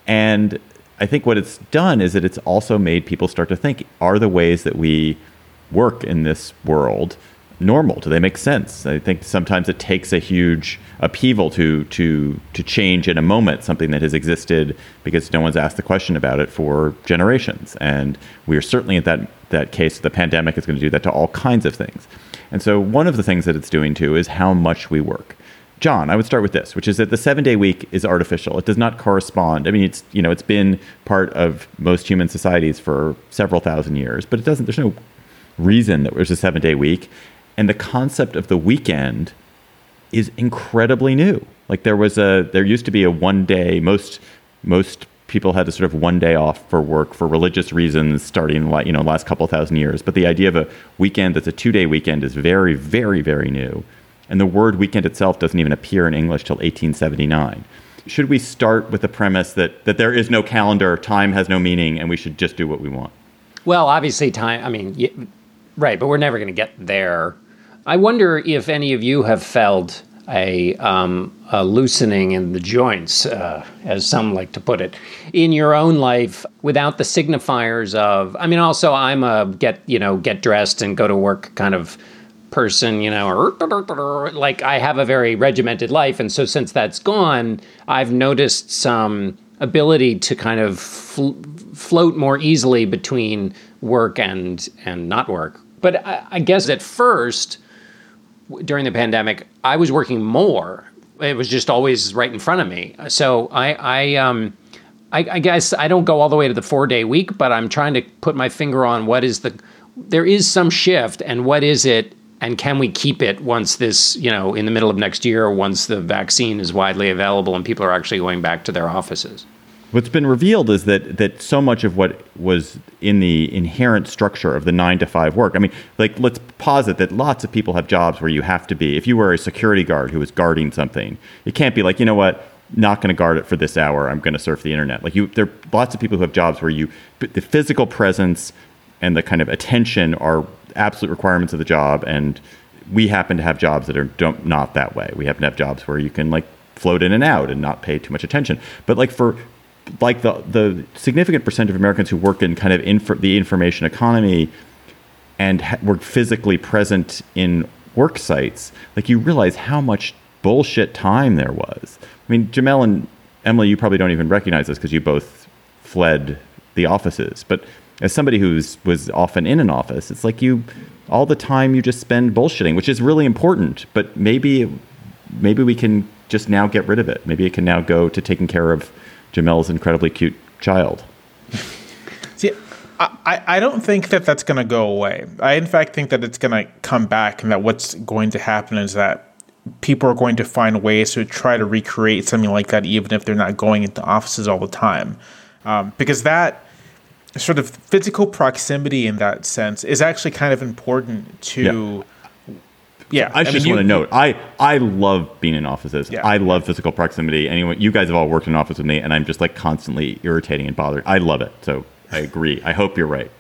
And I think what it's done is that it's also made people start to think, are the ways that we work in this world normal? Do they make sense? I think sometimes it takes a huge upheaval to to to change in a moment something that has existed because no one's asked the question about it for generations. And we are certainly at that that case. The pandemic is going to do that to all kinds of things. And so one of the things that it's doing too is how much we work. John, I would start with this, which is that the seven-day week is artificial. It does not correspond. I mean, it's you know it's been part of most human societies for several thousand years, but it doesn't. There's no reason that there's a seven-day week. And the concept of the weekend is incredibly new. Like there was a, there used to be a one day, most, most people had a sort of one day off for work for religious reasons starting like, you know, last couple of thousand years. But the idea of a weekend that's a two day weekend is very, very, very new. And the word weekend itself doesn't even appear in English till eighteen seventy-nine. Should we start with the premise that, that there is no calendar, time has no meaning, and we should just do what we want? Well, obviously time, I mean, y- right, but we're never going to get there. I wonder if any of you have felt a, um, a loosening in the joints, uh, as some like to put it, in your own life without the signifiers of, I mean, also I'm a get, you know, get dressed and go to work kind of person, you know, or like I have a very regimented life. And so since that's gone, I've noticed some ability to kind of fl- float more easily between work and and not work. But I, I guess at first, during the pandemic, I was working more. It was just always right in front of me. So I, I, um, I, I guess I don't go all the way to the four-day week, but I'm trying to put my finger on what is the. There is some shift, and what is it, and can we keep it once this, you know, in the middle of next year, once the vaccine is widely available and people are actually going back to their offices? What's been revealed is that that so much of what was in the inherent structure of the nine to five work, I mean, like, let's posit that lots of people have jobs where you have to be. If you were a security guard who was guarding something, it can't be like, you know what, not going to guard it for this hour. I'm going to surf the internet. Like, you, there are lots of people who have jobs where you, the physical presence and the kind of attention are absolute requirements of the job. And we happen to have jobs that are don't, not that way. We happen to have jobs where you can like float in and out and not pay too much attention. But like for like the the significant percent of Americans who work in kind of inf- the information economy and ha- were physically present in work sites, like you realize how much bullshit time there was. I mean, Jamelle and Emily, you probably don't even recognize this because you both fled the offices. But as somebody who's was often in an office, it's like you all the time you just spend bullshitting, which is really important. But maybe maybe we can just now get rid of it. Maybe it can now go to taking care of Jamelle's incredibly cute child. See, I, I don't think that that's going to go away. I, in fact, think that it's going to come back, and that what's going to happen is that people are going to find ways to try to recreate something like that, even if they're not going into offices all the time. Um, because that sort of physical proximity in that sense is actually kind of important to... Yeah. Yeah, I, I just mean, want to note, I, I love being in offices. Yeah. I love physical proximity. Anyway, you guys have all worked in an office with me, and I'm just like constantly irritating and bothering. I love it. So I agree. I hope you're right.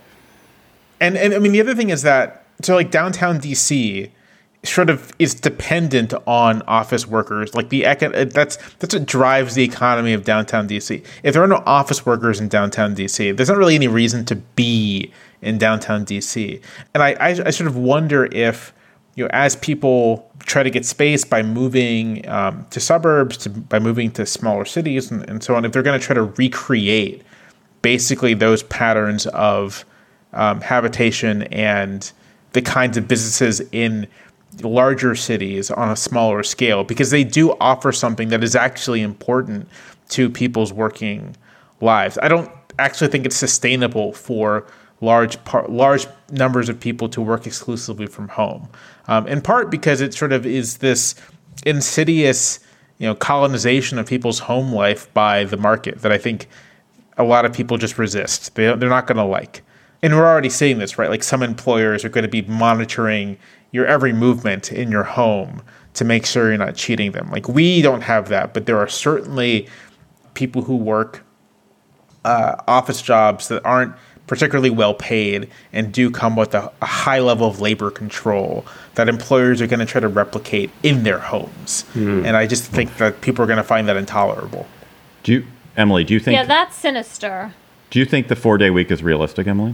And and I mean, the other thing is that, so like downtown D C sort of is dependent on office workers. Like the that's that's what drives the economy of downtown D C. If there are no office workers in downtown D C, there's not really any reason to be in downtown D C. And I, I, I sort of wonder if, you know, as people try to get space by moving um, to suburbs, to, by moving to smaller cities and, and so on, if they're going to try to recreate basically those patterns of um, habitation and the kinds of businesses in larger cities on a smaller scale, because they do offer something that is actually important to people's working lives. I don't actually think it's sustainable for large par- large numbers of people to work exclusively from home. Um, in part because it sort of is this insidious, you know, colonization of people's home life by the market that I think a lot of people just resist. They, they're not going to like. And we're already seeing this, right? Like some employers are going to be monitoring your every movement in your home to make sure you're not cheating them. Like we don't have that, but there are certainly people who work uh, office jobs that aren't particularly well paid and do come with a, a high level of labor control that employers are going to try to replicate in their homes. Mm. And I just think that people are going to find that intolerable. Do you, Emily, do you think... Yeah, that's sinister. Do you think the four-day week is realistic, Emily?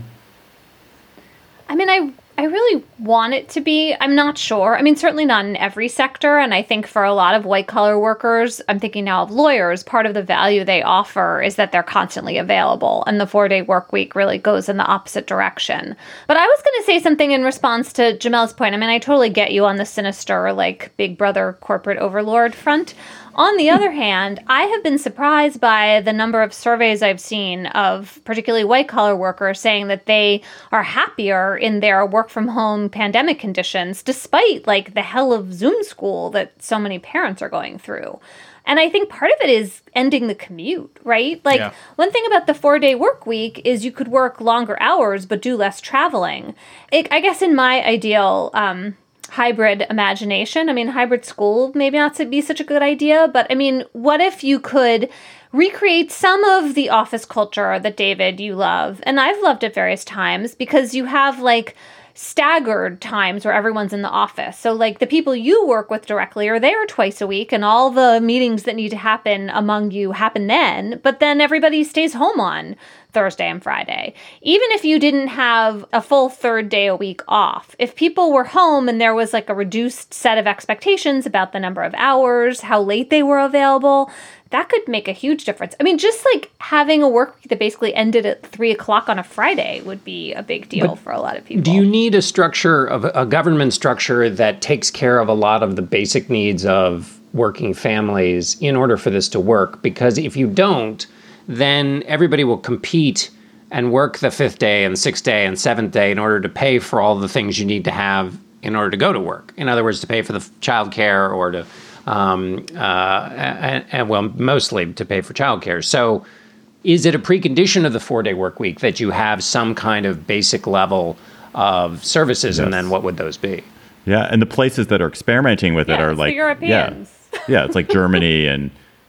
I mean, I I really want it to be. I'm not sure. I mean, certainly not in every sector. And I think for a lot of white-collar workers, I'm thinking now of lawyers, part of the value they offer is that they're constantly available. And the four-day work week really goes in the opposite direction. But I was going to say something in response to Jamelle's point. I mean, I totally get you on the sinister, like, big brother corporate overlord front. On the other hand, I have been surprised by the number of surveys I've seen of particularly white-collar workers saying that they are happier in their work-from-home pandemic conditions, despite, like, the hell of Zoom school that so many parents are going through. And I think part of it is ending the commute, right? Like, yeah. One thing about the four-day work week is you could work longer hours but do less traveling. It, I guess in my ideal... Um, hybrid imagination. I mean, hybrid school maybe not to be such a good idea, but I mean, what if you could recreate some of the office culture that, David, you love, and I've loved at various times, because you have like staggered times where everyone's in the office. So like the people you work with directly are there twice a week, and all the meetings that need to happen among you happen then, but then everybody stays home on Thursday and Friday. Even if you didn't have a full third day a week off, if people were home and there was like a reduced set of expectations about the number of hours, how late they were available, that could make a huge difference. I mean, just like having a work week that basically ended at three o'clock on a Friday would be a big deal but for a lot of people. Do you need a structure of a government structure that takes care of a lot of the basic needs of working families in order for this to work? Because if you don't, then everybody will compete and work the fifth day and sixth day and seventh day in order to pay for all the things you need to have in order to go to work. In other words, to pay for the childcare or to, um, uh, and, and well, mostly to pay for childcare. So is it a precondition of the four-day work week that you have some kind of basic level of services, yes. and then what would those be? Yeah, and the places that are experimenting with yeah, it are it's like the Europeans. Yeah, yeah, it's like Germany and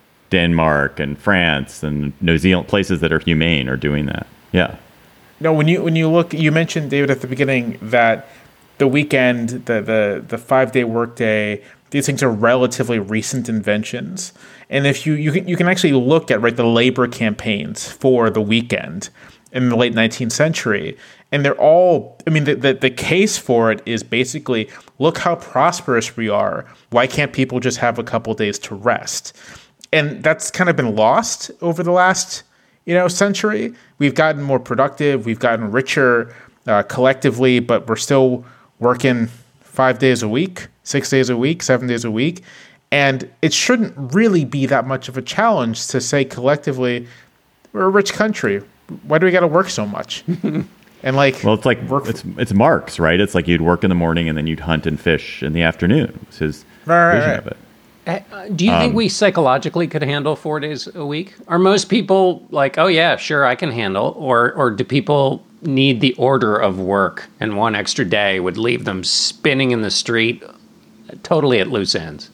Denmark and France and New Zealand, places that are humane are doing that. Yeah. No, when you when you look, you mentioned, David, at the beginning that the weekend, the the the five day workday, these things are relatively recent inventions. And if you you can you can actually look at right the labor campaigns for the weekend in the late nineteenth century, and they're all, I mean, the, the the case for it is basically, look how prosperous we are. Why can't people just have a couple days to rest? And that's kind of been lost over the last, you know, century. We've gotten more productive. We've gotten richer uh, collectively, but we're still working five days a week, six days a week, seven days a week. And it shouldn't really be that much of a challenge to say collectively, we're a rich country. Why do we got to work so much? And like, well, it's like work it's it's Marx, right? It's like you'd work in the morning and then you'd hunt and fish in the afternoon. It's his right, vision right. of it. Uh, do you um, think we psychologically could handle four days a week? Are most people like, oh yeah, sure, I can handle? Or or do people need the order of work and one extra day would leave them spinning in the street, totally at loose ends?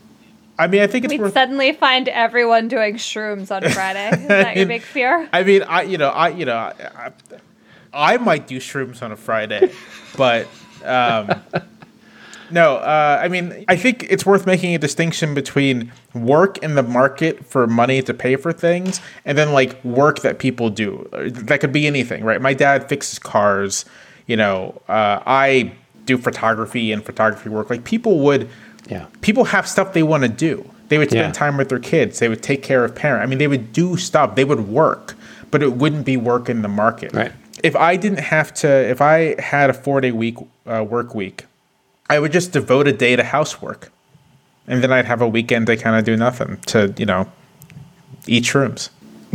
I mean, I think it's We'd worth... suddenly find everyone doing shrooms on Friday. Is that your big fear? I mean, I you know, I you know, I, I might do shrooms on a Friday, but um, no. Uh, I mean, I think it's worth making a distinction between work in the market for money to pay for things, and then like work that people do. That could be anything, right? My dad fixes cars. You know, uh, I do photography and photography work. Like people would. Yeah. People have stuff they want to do. They would spend yeah. time with their kids. They would take care of parents. I mean, they would do stuff. They would work, but it wouldn't be work in the market. Right. If I didn't have to, if I had a four-day week uh, work week, I would just devote a day to housework, and then I'd have a weekend to kind of do nothing, to, you know, eat shrooms.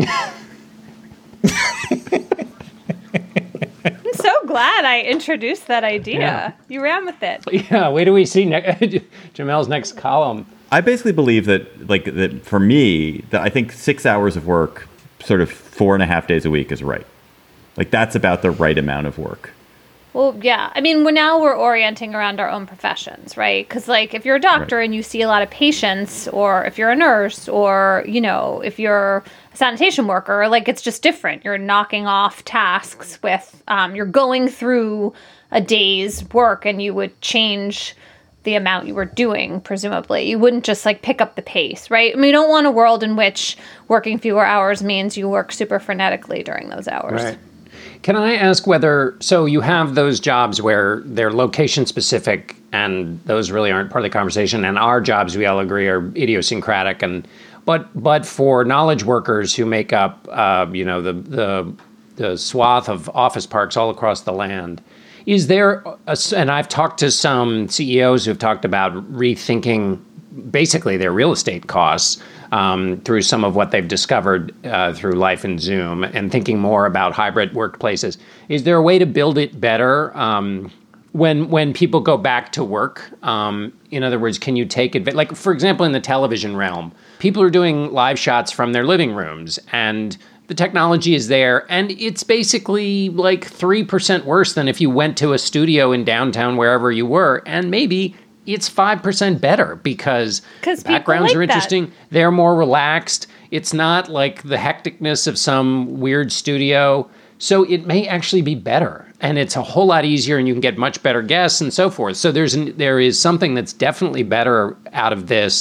I'm so glad I introduced that idea. Yeah. You ran with it. Yeah, wait till we see ne- Jamel's next column. I basically believe that, like, that for me, that I think six hours of work, sort of four and a half days a week is right. Like, that's about the right amount of work. Well, yeah. I mean, we're now we're orienting around our own professions, right? Because, like, if you're a doctor right. and you see a lot of patients, or if you're a nurse, or, you know, if you're a sanitation worker, like, it's just different. You're knocking off tasks with, um, you're going through a day's work, and you would change the amount you were doing, presumably. You wouldn't just, like, pick up the pace, right? I mean, you don't want a world in which working fewer hours means you work super frenetically during those hours. Right. Can I ask whether, so you have those jobs where they're location specific and those really aren't part of the conversation, and our jobs, we all agree, are idiosyncratic, and but but for knowledge workers who make up, uh, you know, the, the the swath of office parks all across the land, is there, a, and I've talked to some C E Os who've talked about rethinking basically their real estate costs, Um, through some of what they've discovered uh, through Life in Zoom, and thinking more about hybrid workplaces. Is there a way to build it better um, when when people go back to work? Um, in other words, can you take it? Like, for example, in the television realm, people are doing live shots from their living rooms, and the technology is there, and it's basically like three percent worse than if you went to a studio in downtown, wherever you were, and maybe it's five percent better because backgrounds like are interesting. That. They're more relaxed. It's not like the hecticness of some weird studio. So it may actually be better, and it's a whole lot easier, and you can get much better guests and so forth. So there's an, there is something that's definitely better out of this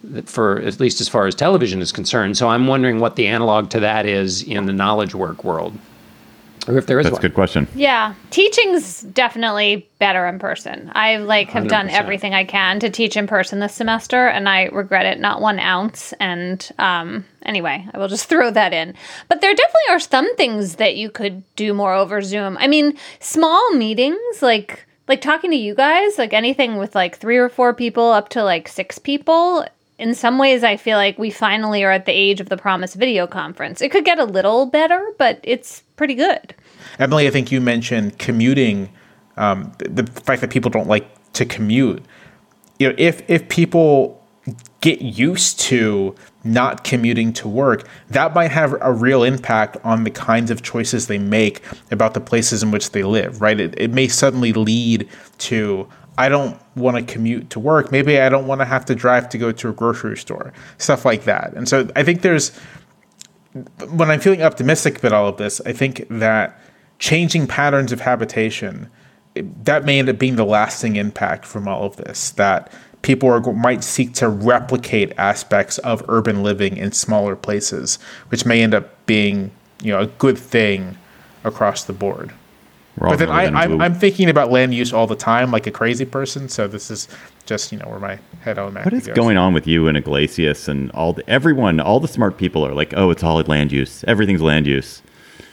for at least as far as television is concerned. So I'm wondering what the analog to that is in the knowledge work world, or if there is That's one. a good question. Yeah, teaching's definitely better in person. I like have one hundred done percent. everything I can to teach in person this semester, and I regret it not one ounce. And um, anyway, I will just throw that in. But there definitely are some things that you could do more over Zoom. I mean, small meetings like like talking to you guys, like anything with like three or four people up to like six people. In some ways, I feel like we finally are at the age of the promised video conference. It could get a little better, but it's pretty good. Emily, I think you mentioned commuting, um, the, the fact that people don't like to commute. You know, if if people get used to not commuting to work, that might have a real impact on the kinds of choices they make about the places in which they live, right? It, it may suddenly lead to, I don't want to commute to work. Maybe I don't want to have to drive to go to a grocery store, stuff like that. And so I think there's, when I'm feeling optimistic about all of this, I think that changing patterns of habitation, that may end up being the lasting impact from all of this, that people are might seek to replicate aspects of urban living in smaller places, which may end up being, you know, a good thing across the board. But then I, I'm, I'm thinking about land use all the time, like a crazy person. So this is just, you know, where my head automatically What is goes. going on with you and Iglesias and all the, everyone, all the smart people are like, oh, it's all land use. Everything's land use.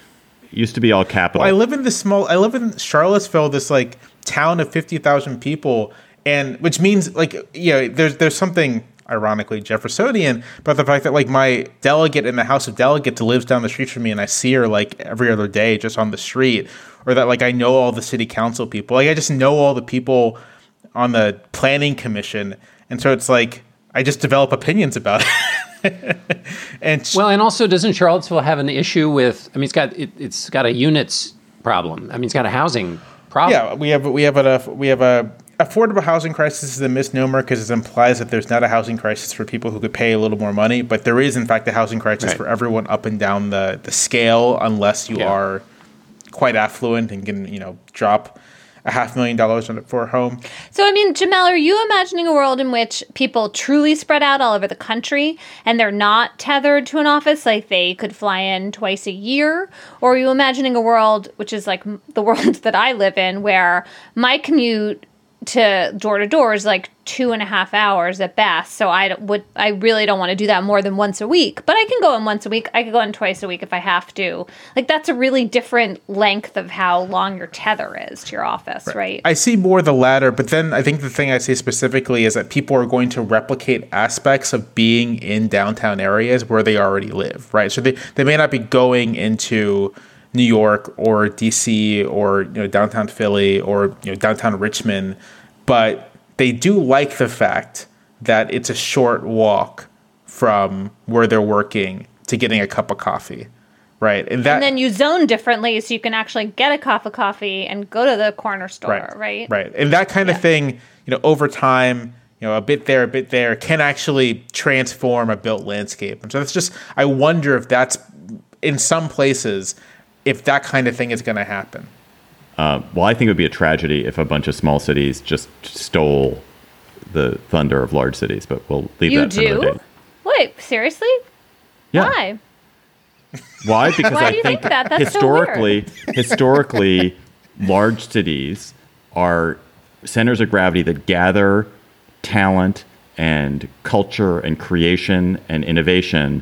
It used to be all capital. Well, I live in this small, I live in Charlottesville, this like town of fifty thousand people. And which means like, you know, there's, there's something ironically Jeffersonian about the fact that like my delegate in the House of Delegates lives down the street from me and I see her like every other day just on the street, or that like I know all the city council people. Like I just know all the people on the planning commission. And so it's like, I just develop opinions about it. and well, and also doesn't Charlottesville have an issue with, I mean, it's got, it, it's got a units problem. I mean, it's got a housing problem. Yeah, we have, we have a, we have a, affordable housing crisis is a misnomer because it implies that there's not a housing crisis for people who could pay a little more money, but there is, in fact, a housing crisis Right. for everyone up and down the, the scale, unless you Yeah. are quite affluent and can, you know, drop a half million dollars on it for a home. So, I mean, Jamel, are you imagining a world in which people truly spread out all over the country and they're not tethered to an office, like they could fly in twice a year? Or are you imagining a world, which is like the world that I live in, where my commute to door to door is like two and a half hours at best. So I would, I really don't want to do that more than once a week, but I can go in once a week. I could go in twice a week if I have to. Like that's a really different length of how long your tether is to your office, right? right? I see more the latter, but then I think the thing I see specifically is that people are going to replicate aspects of being in downtown areas where they already live, right? So they, they may not be going into New York or D C or, you know, downtown Philly or, you know, downtown Richmond, but they do like the fact that it's a short walk from where they're working to getting a cup of coffee, right? And that and then you zone differently so you can actually get a cup of coffee and go to the corner store, right? Right. right. And that kind Yeah. of thing, you know, over time, you know, a bit there, a bit there, can actually transform a built landscape. And so it's just, I wonder if that's in some places, if that kind of thing is going to happen. Uh, well, I think it would be a tragedy if a bunch of small cities just stole the thunder of large cities, but we'll leave You that for another do? day. Wait, seriously? Yeah. Why? Why? Because Why I do you think, think that? That's so historically, historically, large cities are centers of gravity that gather talent and culture and creation and innovation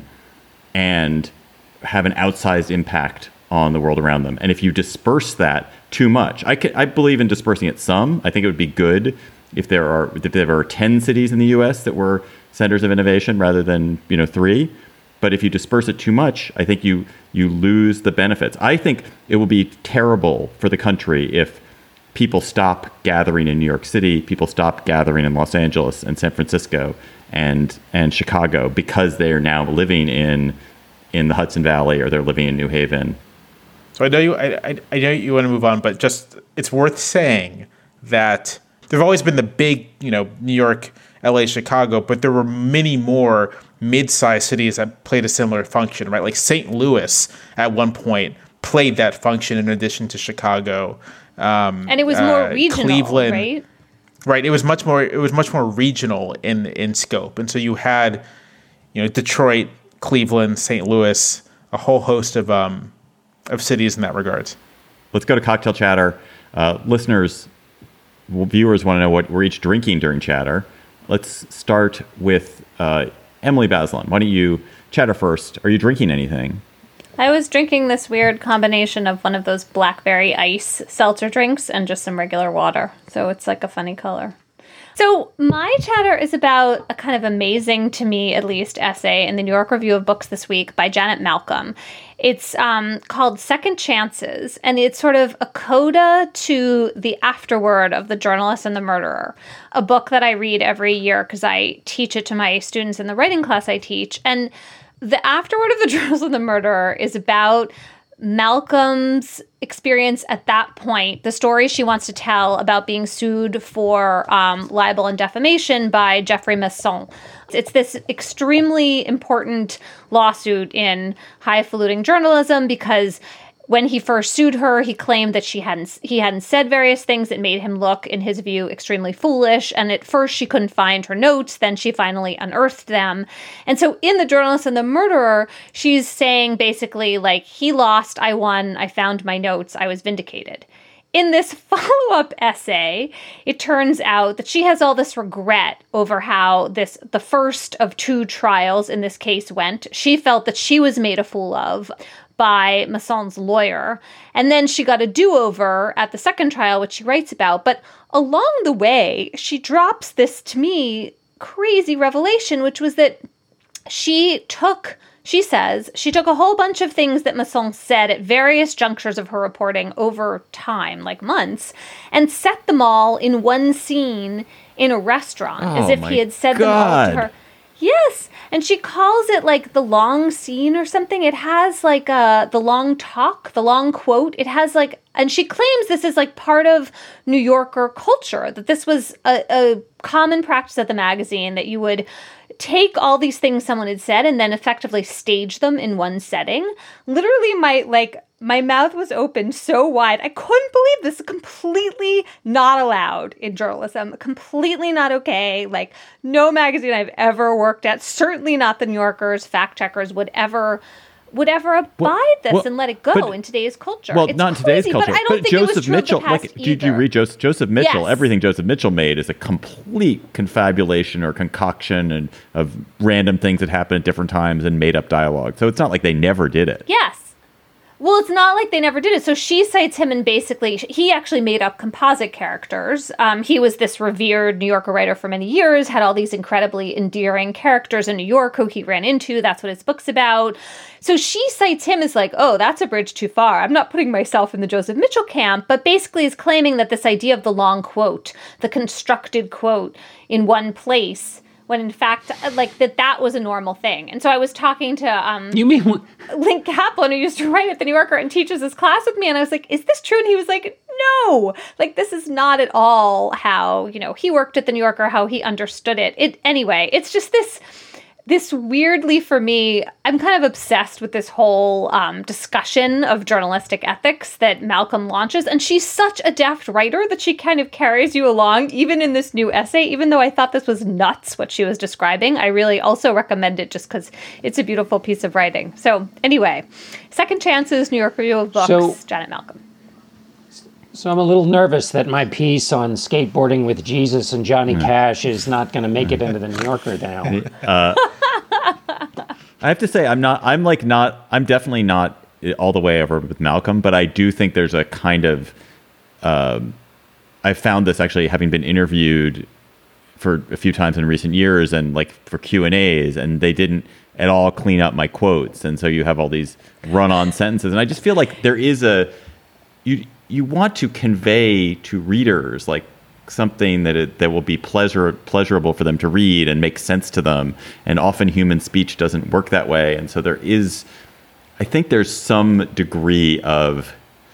and have an outsized impact on the world around them. And if you disperse that too much, I, can, I believe in dispersing it some. I think it would be good if there are if there are ten cities in the U S that were centers of innovation rather than, you know, three. But if you disperse it too much, I think you you lose the benefits. I think it will be terrible for the country if people stop gathering in New York City, people stop gathering in Los Angeles and San Francisco and and Chicago because they are now living in in the Hudson Valley or they're living in New Haven. So I know you, I, I, I know you want to move on, but just it's worth saying that there've always been the big, you know, New York, L A, Chicago, but there were many more mid-sized cities that played a similar function, right? Like Saint Louis at one point played that function in addition to Chicago. Um, And it was more uh, regional, Cleveland, right? right? It was much more. It was much more regional in in scope, and so you had, you know, Detroit, Cleveland, Saint Louis, a whole host of um of cities in that regard. Let's go to cocktail chatter. Uh, listeners, well, viewers want to know what we're each drinking during chatter. Let's start with uh, Emily Bazelon. Why don't you chatter first? Are you drinking anything? I was drinking this weird combination of one of those blackberry ice seltzer drinks and just some regular water. So it's like a funny color. So my chatter is about a kind of amazing, to me at least, essay in the New York Review of Books this week by Janet Malcolm. It's um, called Second Chances, and it's sort of a coda to the afterword of The Journalist and the Murderer, a book that I read every year because I teach it to my students in the writing class I teach. And the afterword of The Journalist and the Murderer is about Malcolm's experience at that point, the story she wants to tell about being sued for um, libel and defamation by Geoffrey Masson. It's this extremely important lawsuit in highfalutin journalism because when he first sued her, he claimed that she hadn't he hadn't said various things that made him look, in his view, extremely foolish. And at first she couldn't find her notes. Then she finally unearthed them. And so in The Journalist and the Murderer, she's saying basically like, he lost, I won, I found my notes, I was vindicated. In this follow-up essay, it turns out that she has all this regret over how this the first of two trials in this case went. She felt that she was made a fool of by Masson's lawyer. And then she got a do-over at the second trial, which she writes about. But along the way, she drops this, to me, crazy revelation, which was that she took... She says she took a whole bunch of things that Masson said at various junctures of her reporting over time, like months, and set them all in one scene in a restaurant, oh as if he had said God. them all to her. Yes, and she calls it like the long scene or something. It has like uh, the long talk, the long quote. It has like, and she claims this is like part of New Yorker culture, that this was a, a common practice at the magazine, that you would take all these things someone had said and then effectively stage them in one setting. Literally, my like my mouth was open so wide. I couldn't believe this. Completely not allowed in journalism. Completely not okay. Like, no magazine I've ever worked at, certainly not the New Yorkers, fact checkers, would ever would ever abide well, this well, and let it go but, in today's culture. Well, it's not in crazy, today's culture. But I don't but think Joseph it was true Mitchell, of the past like, did you either. read Joseph, Joseph Mitchell? Yes. Everything Joseph Mitchell made is a complete confabulation or concoction and of random things that happen at different times and made up dialogue. So it's not like they never did it. Yes. Well, it's not like they never did it. So she cites him, and basically, he actually made up composite characters. Um, he was this revered New Yorker writer for many years, had all these incredibly endearing characters in New York who he ran into. That's what his book's about. So she cites him as like, oh, that's a bridge too far. I'm not putting myself in the Joseph Mitchell camp, but basically is claiming that this idea of the long quote, the constructed quote in one place, when in fact, like, that that was a normal thing. And so I was talking to um, You mean Link Kaplan, who used to write at The New Yorker and teaches this class with me, and I was like, is this true? And he was like, no, like, this is not at all how, you know, he worked at The New Yorker, how he understood it. It anyway, it's just this... This weirdly, for me, I'm kind of obsessed with this whole um, discussion of journalistic ethics that Malcolm launches. And she's such a deft writer that she kind of carries you along, even in this new essay. Even though I thought this was nuts, what she was describing, I really also recommend it just because it's a beautiful piece of writing. So anyway, Second Chances, New York Review of Books, So- Janet Malcolm. So I'm a little nervous that my piece on skateboarding with Jesus and Johnny Mm. Cash is not going to make it into the New Yorker now. Uh, I have to say, I'm not, I'm like not, I'm definitely not all the way over with Malcolm, but I do think there's a kind of, um, I found this actually having been interviewed for a few times in recent years and like for Q and A's, and they didn't at all clean up my quotes. And so you have all these run-on sentences. And I just feel like there is a, you, you want to convey to readers like something that it, that will be pleasure pleasurable for them to read and make sense to them. And often human speech doesn't work that way. And so there is, I think there's some degree of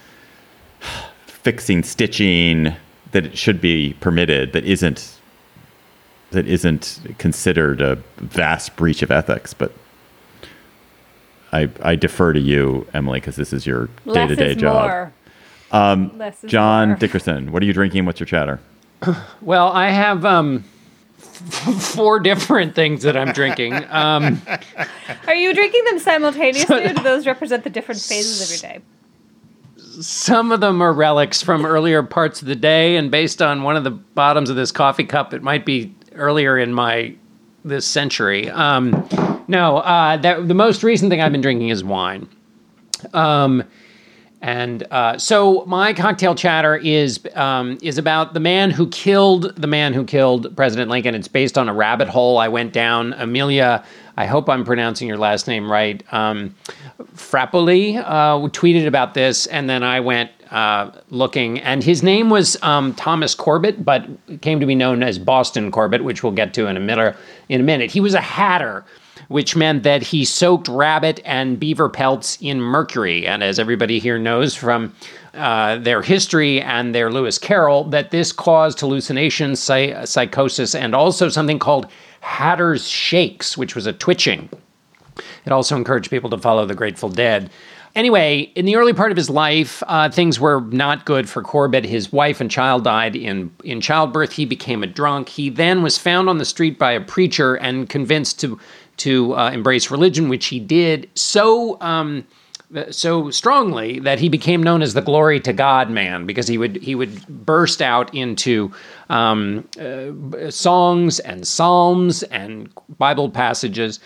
fixing, stitching that it should be permitted that isn't that isn't considered a vast breach of ethics. But I I defer to you, Emily, because this is your day-to-day Less is job. more. Um, Less is John more. Dickerson, what are you drinking? What's your chatter? Well, I have um, f- four different things that I'm drinking. Um, Are you drinking them simultaneously, or do those represent the different phases of your day? Some of them are relics from earlier parts of the day, and based on one of the bottoms of this coffee cup, it might be earlier in my this century. Um, no, uh, that, the most recent thing I've been drinking is wine. Um, and uh, so my cocktail chatter is um, is about the man who killed the man who killed President Lincoln. It's based on a rabbit hole I went down. Amelia, I hope I'm pronouncing your last name right. Um, Frappoli uh, tweeted about this, and then I went uh, looking, and his name was um, Thomas Corbett, but came to be known as Boston Corbett, which we'll get to in a minute. In a minute, he was a hatter, which meant that he soaked rabbit and beaver pelts in mercury. And as everybody here knows from uh, their history and their Lewis Carroll, that this caused hallucinations, psy- psychosis, and also something called Hatter's Shakes, which was a twitching. It also encouraged people to follow the Grateful Dead. Anyway, in the early part of his life, uh, things were not good for Corbett. His wife and child died in, in childbirth. He became a drunk. He then was found on the street by a preacher and convinced to to uh, embrace religion, which he did so um, so strongly that he became known as the Glory to God man, because he would he would burst out into um, uh, songs and psalms and Bible passages.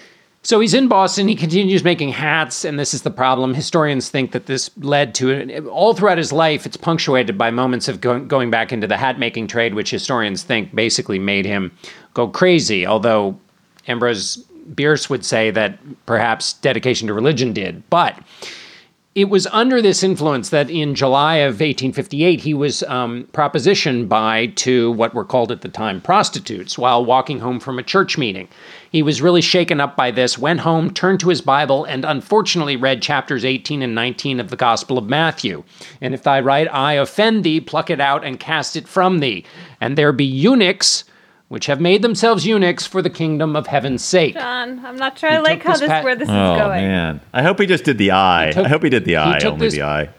So he's in Boston. He continues making hats, and this is the problem. Historians think that this led to, all throughout his life, it's punctuated by moments of go- going back into the hat-making trade, which historians think basically made him go crazy, although Ambrose Bierce would say that perhaps dedication to religion did. But it was under this influence that in July of eighteen fifty-eight, he was um, propositioned by two what were called at the time prostitutes while walking home from a church meeting. He was really shaken up by this, went home, turned to his Bible, and unfortunately read chapters eighteen and nineteen of the Gospel of Matthew. And if thy right eye offend thee, pluck it out and cast it from thee. And there be eunuchs, which have made themselves eunuchs for the kingdom of heaven's sake. John, I'm not sure I like how this, pa- where this oh, is going. man. I hope he just did the eye. took- I hope he did the eye, took only this- the eye.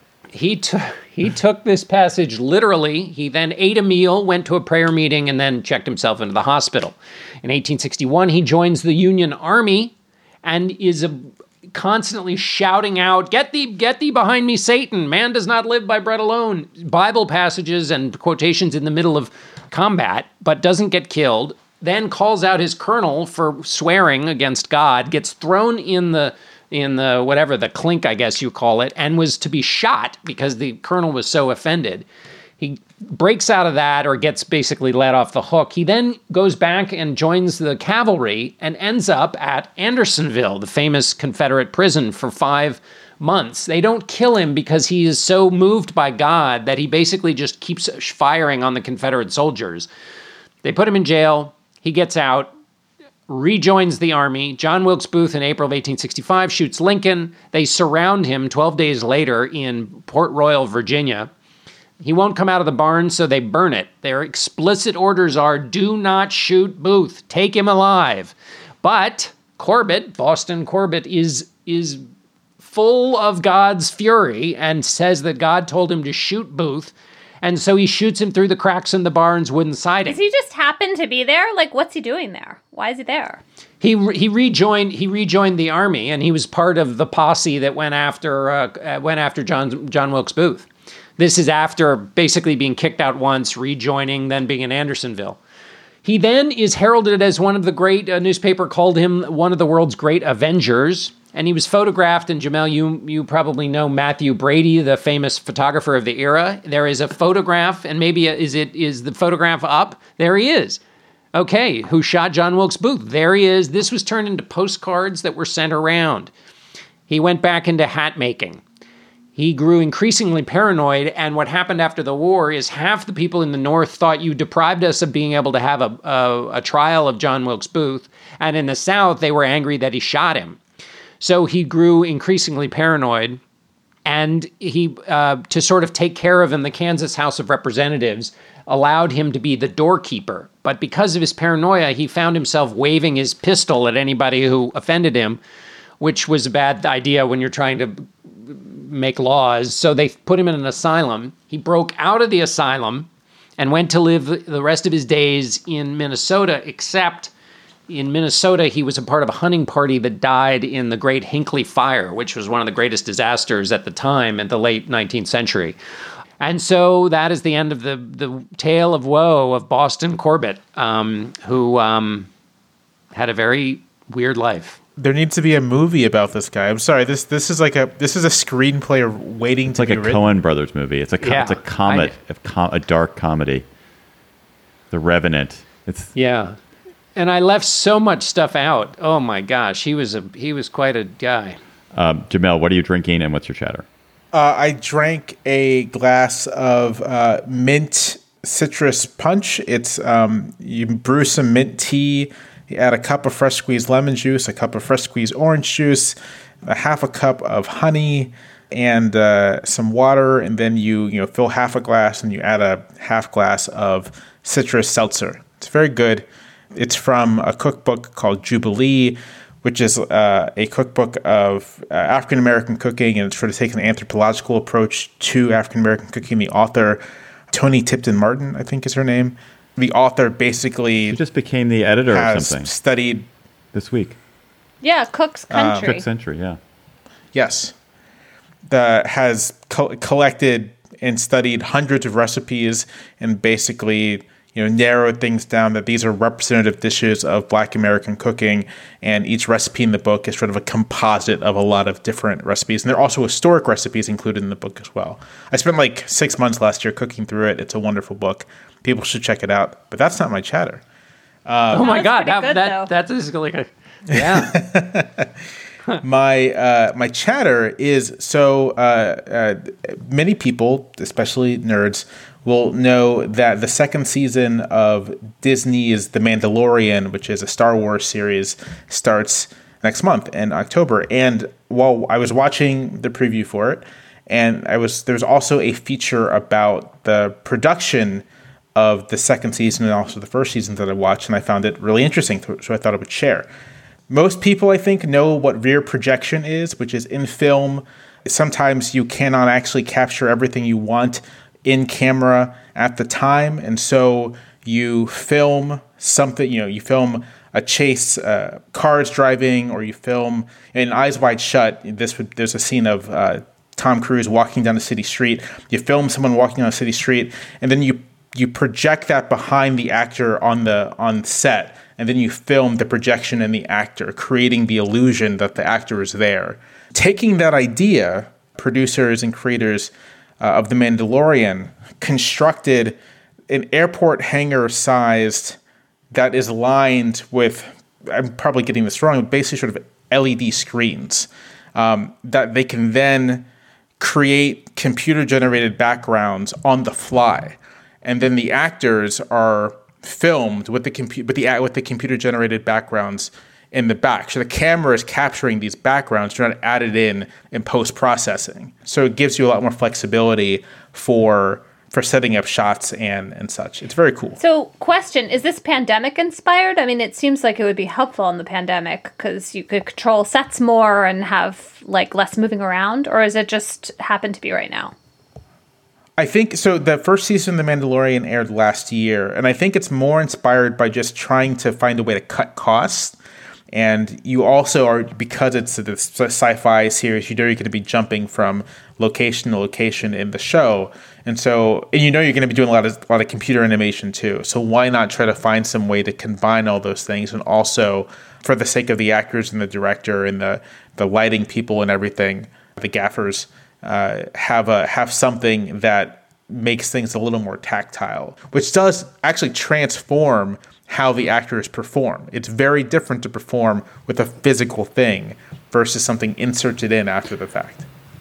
He took he took this passage literally. He then ate a meal, went to a prayer meeting, and then checked himself into the hospital. In eighteen sixty-one, he joins the Union Army and is a, constantly shouting out, "Get thee, get thee behind me, Satan! Man does not live by bread alone." Bible passages and quotations in the middle of combat, but doesn't get killed. Then calls out his colonel for swearing against God, gets thrown in the in the whatever, the clink, I guess you call it, and was to be shot because the colonel was so offended. He breaks out of that, or gets basically let off the hook. He then goes back and joins the cavalry and ends up at Andersonville, the famous Confederate prison, for five months. They don't kill him because he is so moved by God that he basically just keeps firing on the Confederate soldiers. They put him in jail. He gets out, rejoins the army. John Wilkes Booth in April of eighteen sixty-five shoots Lincoln. They surround him twelve days later in Port Royal, Virginia. He won't come out of the barn, so they burn it. Their explicit orders are, do not shoot Booth. Take him alive. But Corbett, Boston Corbett, is is full of God's fury and says that God told him to shoot Booth. And so he shoots him through the cracks in the barn's wooden siding. Does he just happen to be there? Like, what's he doing there? Why is he there? He re- he rejoined he rejoined the army, and he was part of the posse that went after uh, went after John John Wilkes Booth. This is after basically being kicked out once, rejoining, then being in Andersonville. He then is heralded as one of the great, a newspaper called him one of the world's great Avengers. And he was photographed, and Jamel, you you probably know Matthew Brady, the famous photographer of the era. There is a photograph, and maybe is it is the photograph up? There he is. Okay, who shot John Wilkes Booth? There he is. This was turned into postcards that were sent around. He went back into hat making. He grew increasingly paranoid, and what happened after the war is half the people in the North thought you deprived us of being able to have a, a, a trial of John Wilkes Booth, and in the South, they were angry that he shot him. So he grew increasingly paranoid, and he, uh, to sort of take care of him, the Kansas House of Representatives allowed him to be the doorkeeper. But because of his paranoia, he found himself waving his pistol at anybody who offended him, which was a bad idea when you're trying to make laws. So they put him in an asylum. He broke out of the asylum and went to live the rest of his days in Minnesota, except in Minnesota, he was a part of a hunting party that died in the Great Hinckley Fire, which was one of the greatest disasters at the time in the late nineteenth century. And so that is the end of the the tale of woe of Boston Corbett, um, who um, had a very weird life. There needs to be a movie about this guy. I'm sorry. This this is like a this is a screenplay waiting It's to like be a written. Coen Brothers movie. It's a co- Yeah, it's a comet, I- a, com- a dark comedy. The Revenant. It's Yeah. And I left so much stuff out. Oh my gosh, he was a he was quite a guy. um, Jamel. What are you drinking, and what's your chatter? Uh, I drank a glass of uh, mint citrus punch. It's um, you brew some mint tea, you add a cup of fresh squeezed lemon juice, a cup of fresh squeezed orange juice, a half a cup of honey, and uh, some water, and then you you know fill half a glass and you add a half glass of citrus seltzer. It's very good. It's from a cookbook called Jubilee, which is uh, a cookbook of uh, African American cooking, and it's sort of taken an anthropological approach to African American cooking. The author, Toni Tipton Martin, I think is her name. The author basically She just became the editor or has something studied this week. Yeah, Cook's Country. Cook Century, yeah. Yes. The, has co- collected and studied hundreds of recipes and basically, you know, narrowed things down that these are representative dishes of Black American cooking. And each recipe in the book is sort of a composite of a lot of different recipes. And there are also historic recipes included in the book as well. I spent like six months last year cooking through it. It's a wonderful book. People should check it out. But that's not my chatter. Um, oh my God, that, good, that that's just like a yeah. my uh, my chatter is so uh, uh, many people, especially nerds, will know that the second season of Disney's The Mandalorian, which is a Star Wars series, starts next month in October. And while I was watching the preview for it, and I was there's also a feature about the production of the second season and also the first season that I watched, and I found it really interesting, so I thought I would share. Most people, I think, know what rear projection is, which is in film. Sometimes you cannot actually capture everything you want in camera at the time, and so you film something, you know, you film a chase, uh, cars driving, or you film in Eyes Wide Shut. This would, there's a scene of uh, Tom Cruise walking down a city street. You film someone walking down a city street, and then you you project that behind the actor on the on set, and then you film the projection in the actor, creating the illusion that the actor is there. Taking that idea, producers and creators uh, of The Mandalorian constructed an airport hangar sized that is lined with, I'm probably getting this wrong, but basically sort of L E D screens um, that they can then create computer generated backgrounds on the fly. And then the actors are filmed with the compu- with the with the computer generated backgrounds in the back. So the camera is capturing these backgrounds, they're not added in in post processing. So it gives you a lot more flexibility for for setting up shots and and such. It's very cool. So, question, is this pandemic inspired? I mean, it seems like it would be helpful in the pandemic because you could control sets more and have like less moving around, or is it just happen to be right now? I think so. The first season of The Mandalorian aired last year, and I think it's more inspired by just trying to find a way to cut costs. And you also are, because it's a sci-fi series, you know you're going to be jumping from location to location in the show, and so and you know you're going to be doing a lot of a lot of computer animation too. So why not try to find some way to combine all those things, and also for the sake of the actors and the director and the the lighting people and everything, the gaffers. Uh, have a have something that makes things a little more tactile, which does actually transform how the actors perform. It's very different to perform with a physical thing versus something inserted in after the fact.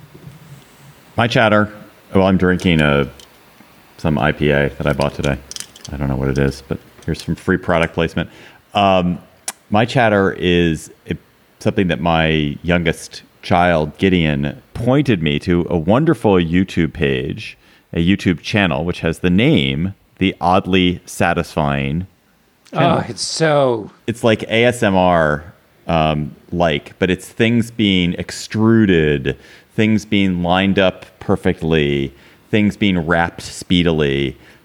My chatter. Well, I'm drinking a some I P A that I bought today. I don't know what it is, but here's some free product placement. Um, my chatter is it, something that my youngest child, Gideon, pointed me to a wonderful YouTube page, a YouTube channel, which has the name, The Oddly Satisfying Channel. Oh, it's so... It's like A S M R um, like, but it's things being extruded, things being lined up perfectly, things being wrapped speedily,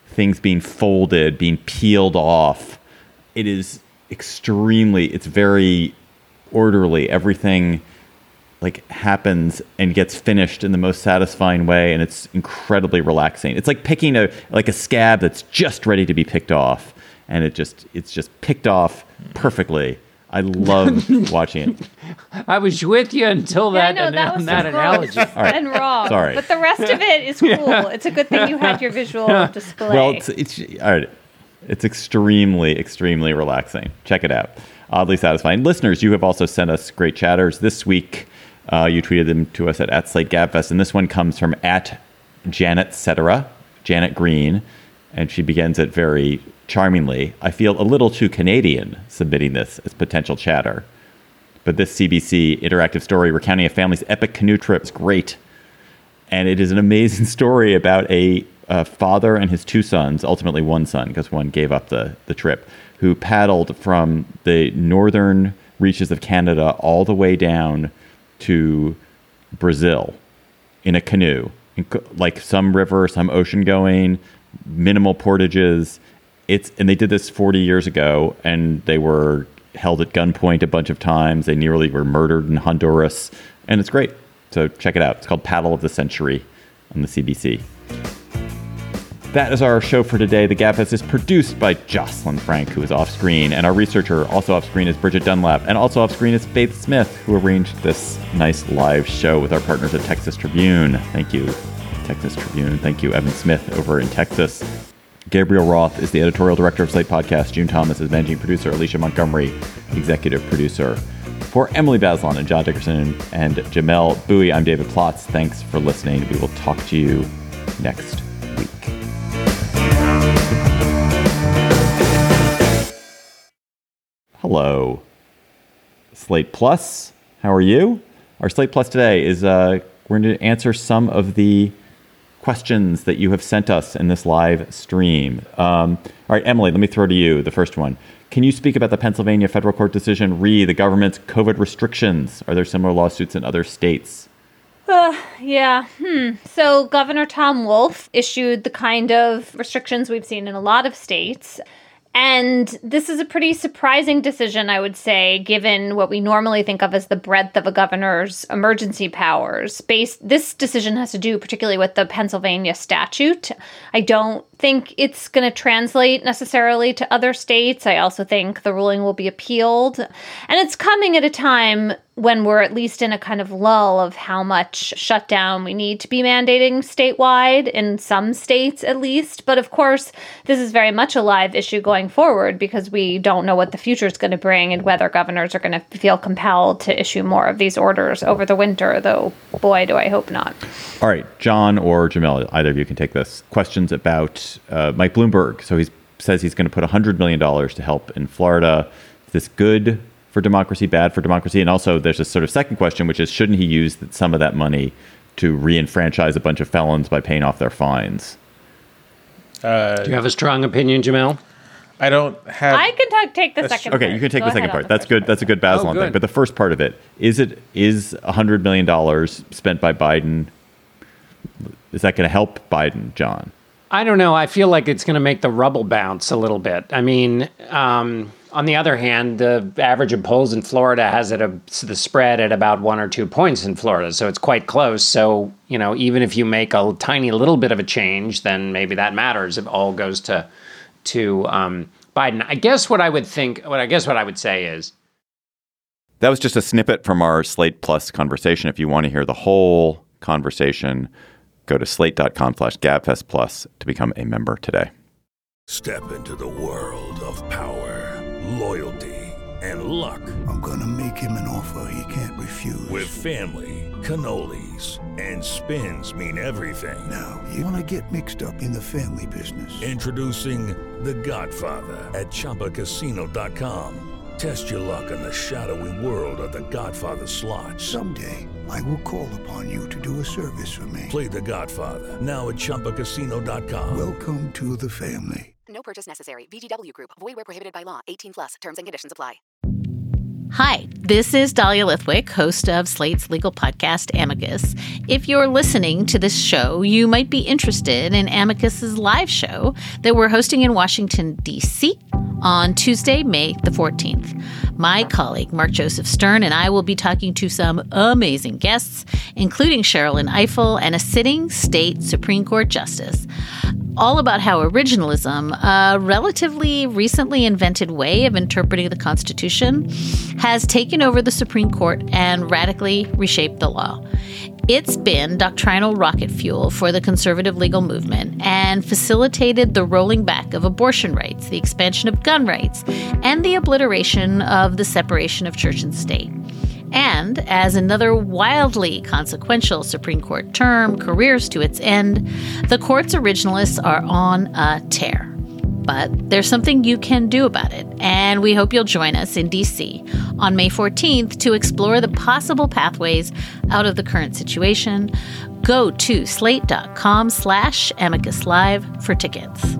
things being folded, being peeled off. It is extremely, it's very orderly. Everything like happens and gets finished in the most satisfying way, and it's incredibly relaxing. It's like picking a like a scab that's just ready to be picked off, and it just it's just picked off perfectly. I love watching it. I was with you until that, yeah, no, that, was that analogy. All right. And wrong. Sorry. But the rest of it is cool. Yeah. It's a good thing you had your visual display. Well, it's, it's all right. It's extremely, extremely relaxing. Check it out. Oddly satisfying. Listeners, you have also sent us great chatters. This week, uh, you tweeted them to us at, at Slate Gabfest, and this one comes from at Janet Cetera, Janet Green, and she begins it very charmingly. I feel a little too Canadian submitting this as potential chatter. But this C B C interactive story recounting a family's epic canoe trip is great. And it is an amazing story about a, a father and his two sons, ultimately one son, because one gave up the, the trip, who paddled from the northern reaches of Canada all the way down to Brazil in a canoe, in, like some river, some ocean going, minimal portages. It's, and they did this forty years ago, and they were held at gunpoint a bunch of times. They nearly were murdered in Honduras, and it's great. So check it out. It's called Paddle of the Century on the C B C. That is our show for today. The Gabfest is produced by Jocelyn Frank, who is off screen, and our researcher also off screen is Bridget Dunlap, and also off screen is Faith Smith, who arranged this nice live show with our partners at Texas Tribune. Thank you, Texas Tribune. Thank you, Evan Smith over in Texas. Gabriel Roth is the editorial director of Slate Podcast. June Thomas is managing producer. Alicia Montgomery, executive producer. For Emily Bazelon and John Dickerson and Jamel Bowie, I'm David Plotz. Thanks for listening. We will talk to you next week. Hello, Slate Plus. How are you? Our Slate Plus today is uh, we're going to answer some of the questions that you have sent us in this live stream. Um, all right, Emily, let me throw to you the first one. Can you speak about the Pennsylvania federal court decision re the government's COVID restrictions? Are there similar lawsuits in other states? Uh, yeah. Hmm. So Governor Tom Wolf issued the kind of restrictions we've seen in a lot of states. And this is a pretty surprising decision, I would say, given what we normally think of as the breadth of a governor's emergency powers. Based, this decision has to do particularly with the Pennsylvania statute. I don't think it's going to translate necessarily to other states. I also think the ruling will be appealed. And it's coming at a time when we're at least in a kind of lull of how much shutdown we need to be mandating statewide, in some states at least. But of course, this is very much a live issue going forward because we don't know what the future is going to bring and whether governors are going to feel compelled to issue more of these orders over the winter, though, boy, do I hope not. All right, John or Jamel, either of you can take this. Questions about uh, Mike Bloomberg. So he says he's going to put one hundred million dollars to help in Florida. Is this good for democracy, bad for democracy? And also there's a sort of second question, which is, shouldn't he use some of that money to re-enfranchise a bunch of felons by paying off their fines? Uh, Do you have a strong opinion, Jamel? I don't have... I can t- take the second Okay, part. you can take Go the second part. the That's good. part. That's a good Bazelon Oh, thing. But the first part of it, is it is one hundred million dollars spent by Biden, is that going to help Biden, John? I don't know. I feel like it's going to make the rubble bounce a little bit. I mean, um, on the other hand, the average of polls in Florida has it a, the spread at about one or two points in Florida. So it's quite close. So, you know, even if you make a tiny little bit of a change, then maybe that matters. It all goes to to um, Biden. I guess what I would think, what I guess what I would say is. That was just a snippet from our Slate Plus conversation. If you want to hear the whole conversation, go to slate.com slash gabfest plus to become a member today. Step into the world of power, loyalty, and luck. I'm going to make him an offer he can't refuse. With family, cannolis, and spins mean everything. Now, you want to get mixed up in the family business. Introducing The Godfather at Chumba Casino dot com. Test your luck in the shadowy world of The Godfather slot. Someday, I will call upon you to do a service for me. Play The Godfather, now at Chumba Casino dot com. Welcome to the family. No purchase necessary. V G W Group. Void where prohibited by law. eighteen plus. Terms and conditions apply. Hi, this is Dahlia Lithwick, host of Slate's legal podcast, Amicus. If you're listening to this show, you might be interested in Amicus's live show that we're hosting in Washington, D C on Tuesday, May the fourteenth. My colleague, Mark Joseph Stern, and I will be talking to some amazing guests, including Sherrilyn Ifill and a sitting state Supreme Court justice, all about how originalism, a relatively recently invented way of interpreting the Constitution, has taken over the Supreme Court and radically reshaped the law. It's been doctrinal rocket fuel for the conservative legal movement and facilitated the rolling back of abortion rights, the expansion of gun rights, and the obliteration of the separation of church and state. And as another wildly consequential Supreme Court term careers to its end, the court's originalists are on a tear. But there's something you can do about it, and we hope you'll join us in D C on May fourteenth to explore the possible pathways out of the current situation. Go to slate.com slash amicus live for tickets.